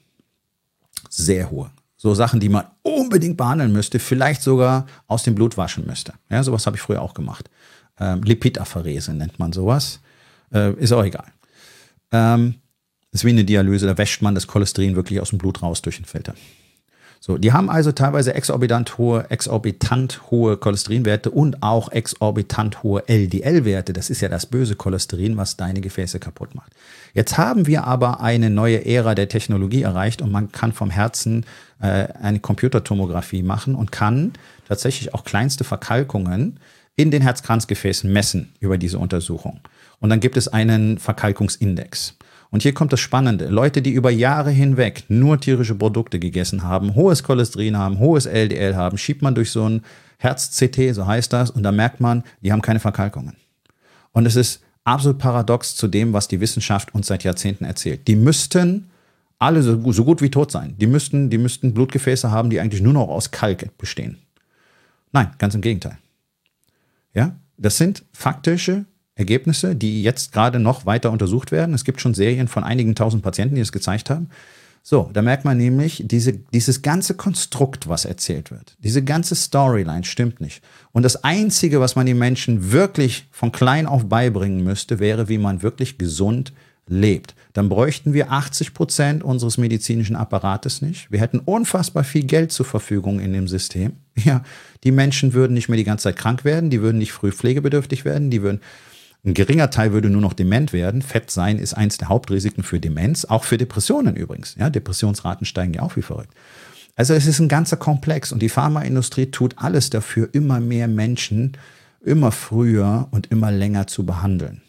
Sehr hohe. So Sachen, die man unbedingt behandeln müsste, vielleicht sogar aus dem Blut waschen müsste. Ja, sowas habe ich früher auch gemacht. Ähm, Lipidapherese nennt man sowas. Äh, ist auch egal. Ähm, das ist wie eine Dialyse, da wäscht man das Cholesterin wirklich aus dem Blut raus durch den Filter. So, die haben also teilweise exorbitant hohe, exorbitant hohe Cholesterinwerte und auch exorbitant hohe L D L-Werte. Das ist ja das böse Cholesterin, was deine Gefäße kaputt macht. Jetzt haben wir aber eine neue Ära der Technologie erreicht und man kann vom Herzen äh, eine Computertomographie machen und kann tatsächlich auch kleinste Verkalkungen in den Herzkranzgefäßen messen über diese Untersuchung. Und dann gibt es einen Verkalkungsindex. Und hier kommt das Spannende. Leute, die über Jahre hinweg nur tierische Produkte gegessen haben, hohes Cholesterin haben, hohes L D L haben, schiebt man durch so ein Herz-C T, so heißt das, und da merkt man, die haben keine Verkalkungen. Und es ist absolut paradox zu dem, was die Wissenschaft uns seit Jahrzehnten erzählt. Die müssten alle so, so gut wie tot sein. Die müssten, die müssten Blutgefäße haben, die eigentlich nur noch aus Kalk bestehen. Nein, ganz im Gegenteil. Ja, das sind faktische Ergebnisse, die jetzt gerade noch weiter untersucht werden. Es gibt schon Serien von einigen tausend Patienten, die es gezeigt haben. So, da merkt man nämlich, diese, dieses ganze Konstrukt, was erzählt wird, diese ganze Storyline stimmt nicht. Und das Einzige, was man den Menschen wirklich von klein auf beibringen müsste, wäre, wie man wirklich gesund lebt. Dann bräuchten wir achtzig Prozent unseres medizinischen Apparates nicht. Wir hätten unfassbar viel Geld zur Verfügung in dem System. Ja, die Menschen würden nicht mehr die ganze Zeit krank werden, die würden nicht früh pflegebedürftig werden, die würden ein geringer Teil würde nur noch dement werden. Fett sein ist eins der Hauptrisiken für Demenz, auch für Depressionen übrigens. Ja, Depressionsraten steigen ja auch wie verrückt. Also es ist ein ganzer Komplex und die Pharmaindustrie tut alles dafür, immer mehr Menschen immer früher und immer länger zu behandeln.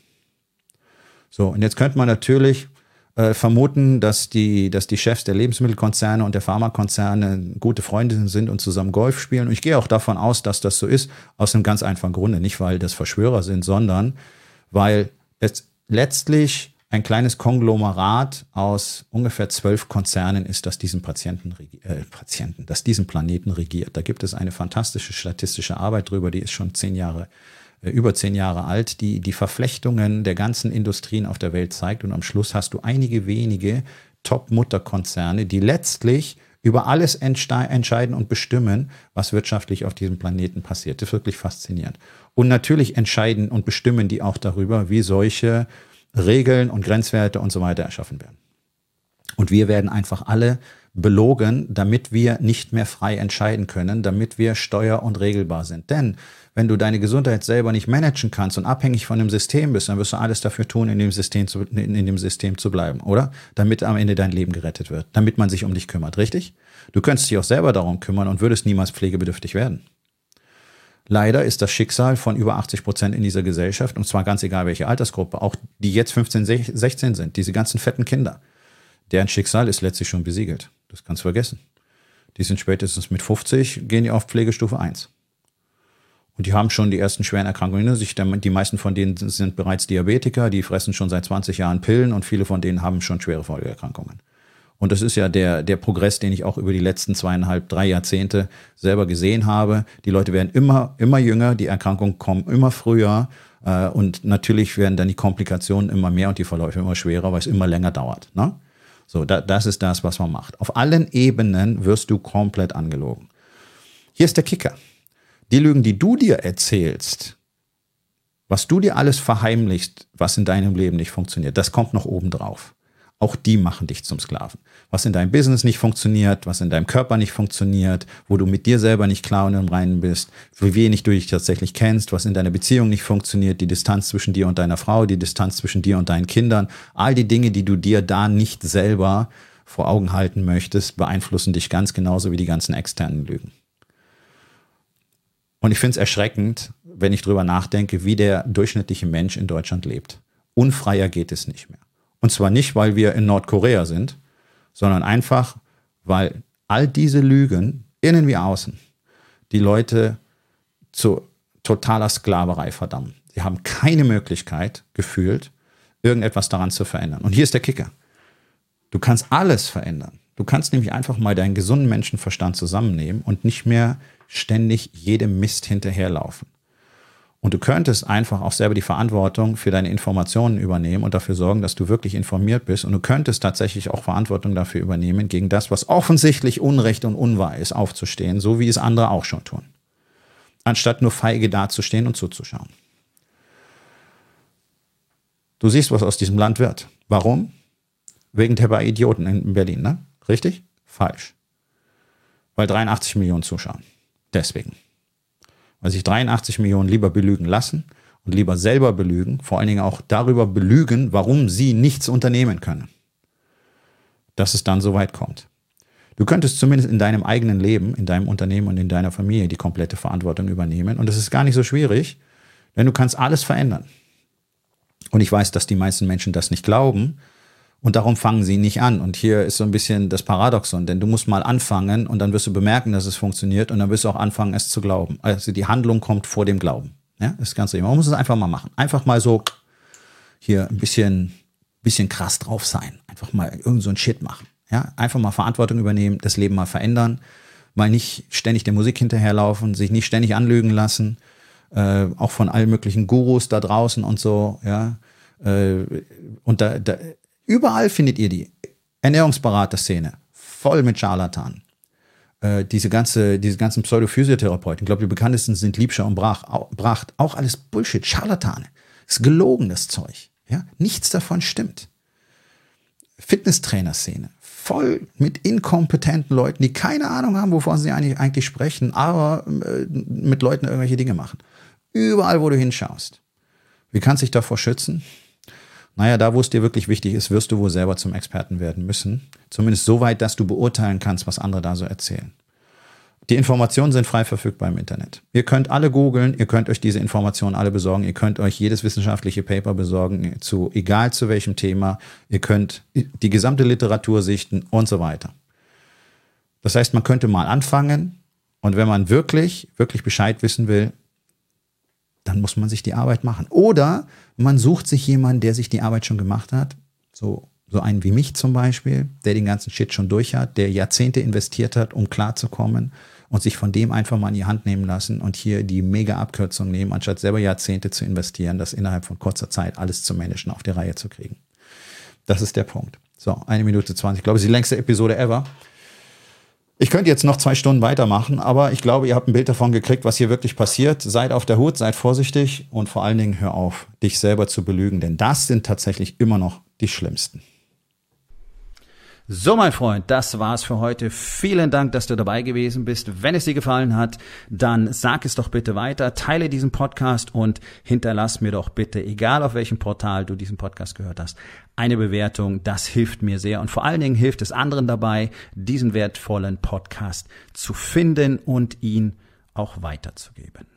So, und jetzt könnte man natürlich äh, vermuten, dass die, dass die Chefs der Lebensmittelkonzerne und der Pharmakonzerne gute Freunde sind und zusammen Golf spielen. Und ich gehe auch davon aus, dass das so ist, aus einem ganz einfachen Grunde. Nicht, weil das Verschwörer sind, sondern weil es letztlich ein kleines Konglomerat aus ungefähr zwölf Konzernen ist, das diesen Patienten, äh, Patienten, das diesen Planeten regiert. Da gibt es eine fantastische statistische Arbeit drüber, die ist schon zehn Jahre, äh, über zehn Jahre alt, die die Verflechtungen der ganzen Industrien auf der Welt zeigt. Und am Schluss hast du einige wenige Top-Mutterkonzerne, die letztlich über alles entscheiden und bestimmen, was wirtschaftlich auf diesem Planeten passiert. Das ist wirklich faszinierend. Und natürlich entscheiden und bestimmen die auch darüber, wie solche Regeln und Grenzwerte und so weiter erschaffen werden. Und wir werden einfach alle belogen, damit wir nicht mehr frei entscheiden können, damit wir steuer- und regelbar sind. Denn wenn du deine Gesundheit selber nicht managen kannst und abhängig von dem System bist, dann wirst du alles dafür tun, in dem System zu, in, in dem System zu bleiben, oder? Damit am Ende dein Leben gerettet wird, damit man sich um dich kümmert, richtig? Du könntest dich auch selber darum kümmern und würdest niemals pflegebedürftig werden. Leider ist das Schicksal von über achtzig Prozent in dieser Gesellschaft, und zwar ganz egal welche Altersgruppe, auch die jetzt fünfzehn, sechzehn sind, diese ganzen fetten Kinder, deren Schicksal ist letztlich schon besiegelt. Das kannst du vergessen. Die sind spätestens mit fünfzig, gehen die auf Pflegestufe eins. Und die haben schon die ersten schweren Erkrankungen in sich. Die meisten von denen sind bereits Diabetiker, die fressen schon seit zwanzig Jahren Pillen und viele von denen haben schon schwere Folgeerkrankungen. Und das ist ja der, der Progress, den ich auch über die letzten zweieinhalb, drei Jahrzehnte selber gesehen habe. Die Leute werden immer, immer jünger, die Erkrankungen kommen immer früher äh, und natürlich werden dann die Komplikationen immer mehr und die Verläufe immer schwerer, weil es immer länger dauert. Ne? So, da, das ist das, was man macht. Auf allen Ebenen wirst du komplett angelogen. Hier ist der Kicker. Die Lügen, die du dir erzählst, was du dir alles verheimlichst, was in deinem Leben nicht funktioniert, das kommt noch oben drauf. Auch die machen dich zum Sklaven. Was in deinem Business nicht funktioniert, was in deinem Körper nicht funktioniert, wo du mit dir selber nicht klar und im Reinen bist, wie wenig du dich tatsächlich kennst, was in deiner Beziehung nicht funktioniert, die Distanz zwischen dir und deiner Frau, die Distanz zwischen dir und deinen Kindern, all die Dinge, die du dir da nicht selber vor Augen halten möchtest, beeinflussen dich ganz genauso wie die ganzen externen Lügen. Und ich finde es erschreckend, wenn ich drüber nachdenke, wie der durchschnittliche Mensch in Deutschland lebt. Unfreier geht es nicht mehr. Und zwar nicht, weil wir in Nordkorea sind, sondern einfach, weil all diese Lügen, innen wie außen, die Leute zu totaler Sklaverei verdammen. Sie haben keine Möglichkeit, gefühlt, irgendetwas daran zu verändern. Und hier ist der Kicker. Du kannst alles verändern. Du kannst nämlich einfach mal deinen gesunden Menschenverstand zusammennehmen und nicht mehr ständig jedem Mist hinterherlaufen. Und du könntest einfach auch selber die Verantwortung für deine Informationen übernehmen und dafür sorgen, dass du wirklich informiert bist. Und du könntest tatsächlich auch Verantwortung dafür übernehmen, gegen das, was offensichtlich Unrecht und unwahr ist, aufzustehen, so wie es andere auch schon tun. Anstatt nur feige dazustehen und zuzuschauen. Du siehst, was aus diesem Land wird. Warum? Wegen der bei Idioten in Berlin, ne? Richtig? Falsch. Weil dreiundachtzig Millionen zuschauen. Deswegen. Weil sich dreiundachtzig Millionen lieber belügen lassen und lieber selber belügen, vor allen Dingen auch darüber belügen, warum sie nichts unternehmen können. Dass es dann so weit kommt. Du könntest zumindest in deinem eigenen Leben, in deinem Unternehmen und in deiner Familie die komplette Verantwortung übernehmen. Und es ist gar nicht so schwierig, denn du kannst alles verändern. Und ich weiß, dass die meisten Menschen das nicht glauben. Und darum fangen sie nicht an. Und hier ist so ein bisschen das Paradoxon, denn du musst mal anfangen und dann wirst du bemerken, dass es funktioniert und dann wirst du auch anfangen, es zu glauben. Also die Handlung kommt vor dem Glauben. Ja, das Ganze immer. Man muss es einfach mal machen. Einfach mal so hier ein bisschen, bisschen krass drauf sein. Einfach mal irgend so ein Shit machen. Ja, einfach mal Verantwortung übernehmen, das Leben mal verändern, mal nicht ständig der Musik hinterherlaufen, sich nicht ständig anlügen lassen, äh, auch von allen möglichen Gurus da draußen und so, ja. Äh, und da, da überall findet ihr die Ernährungsberater-Szene voll mit Scharlatanen. Äh, diese ganze, diese ganzen Pseudophysiotherapeuten, ich glaube, die bekanntesten sind Liebscher und Brach, auch, Bracht, auch alles Bullshit, Scharlatane. Ist gelogen, das Zeug. Ja? Nichts davon stimmt. Fitnesstrainer-Szene, voll mit inkompetenten Leuten, die keine Ahnung haben, wovon sie eigentlich, eigentlich sprechen, aber äh, mit Leuten irgendwelche Dinge machen. Überall, wo du hinschaust. Wie kannst du dich davor schützen? Naja, da, wo es dir wirklich wichtig ist, wirst du wohl selber zum Experten werden müssen. Zumindest so weit, dass du beurteilen kannst, was andere da so erzählen. Die Informationen sind frei verfügbar im Internet. Ihr könnt alle googeln, ihr könnt euch diese Informationen alle besorgen, ihr könnt euch jedes wissenschaftliche Paper besorgen, zu, egal zu welchem Thema. Ihr könnt die gesamte Literatur sichten und so weiter. Das heißt, man könnte mal anfangen und wenn man wirklich, wirklich Bescheid wissen will, dann muss man sich die Arbeit machen. Oder man sucht sich jemanden, der sich die Arbeit schon gemacht hat. So, so einen wie mich zum Beispiel, der den ganzen Shit schon durch hat, der Jahrzehnte investiert hat, um klarzukommen und sich von dem einfach mal in die Hand nehmen lassen und hier die mega Abkürzung nehmen, anstatt selber Jahrzehnte zu investieren, das innerhalb von kurzer Zeit alles zu managen, auf die Reihe zu kriegen. Das ist der Punkt. So, eine Minute zwanzig. Ich glaube, es ist die längste Episode ever. Ich könnte jetzt noch zwei Stunden weitermachen, aber ich glaube, ihr habt ein Bild davon gekriegt, was hier wirklich passiert. Seid auf der Hut, seid vorsichtig und vor allen Dingen hör auf, dich selber zu belügen, denn das sind tatsächlich immer noch die schlimmsten. So, mein Freund, das war's für heute. Vielen Dank, dass du dabei gewesen bist. Wenn es dir gefallen hat, dann sag es doch bitte weiter, teile diesen Podcast und hinterlass mir doch bitte, egal auf welchem Portal du diesen Podcast gehört hast, eine Bewertung. Das hilft mir sehr und vor allen Dingen hilft es anderen dabei, diesen wertvollen Podcast zu finden und ihn auch weiterzugeben.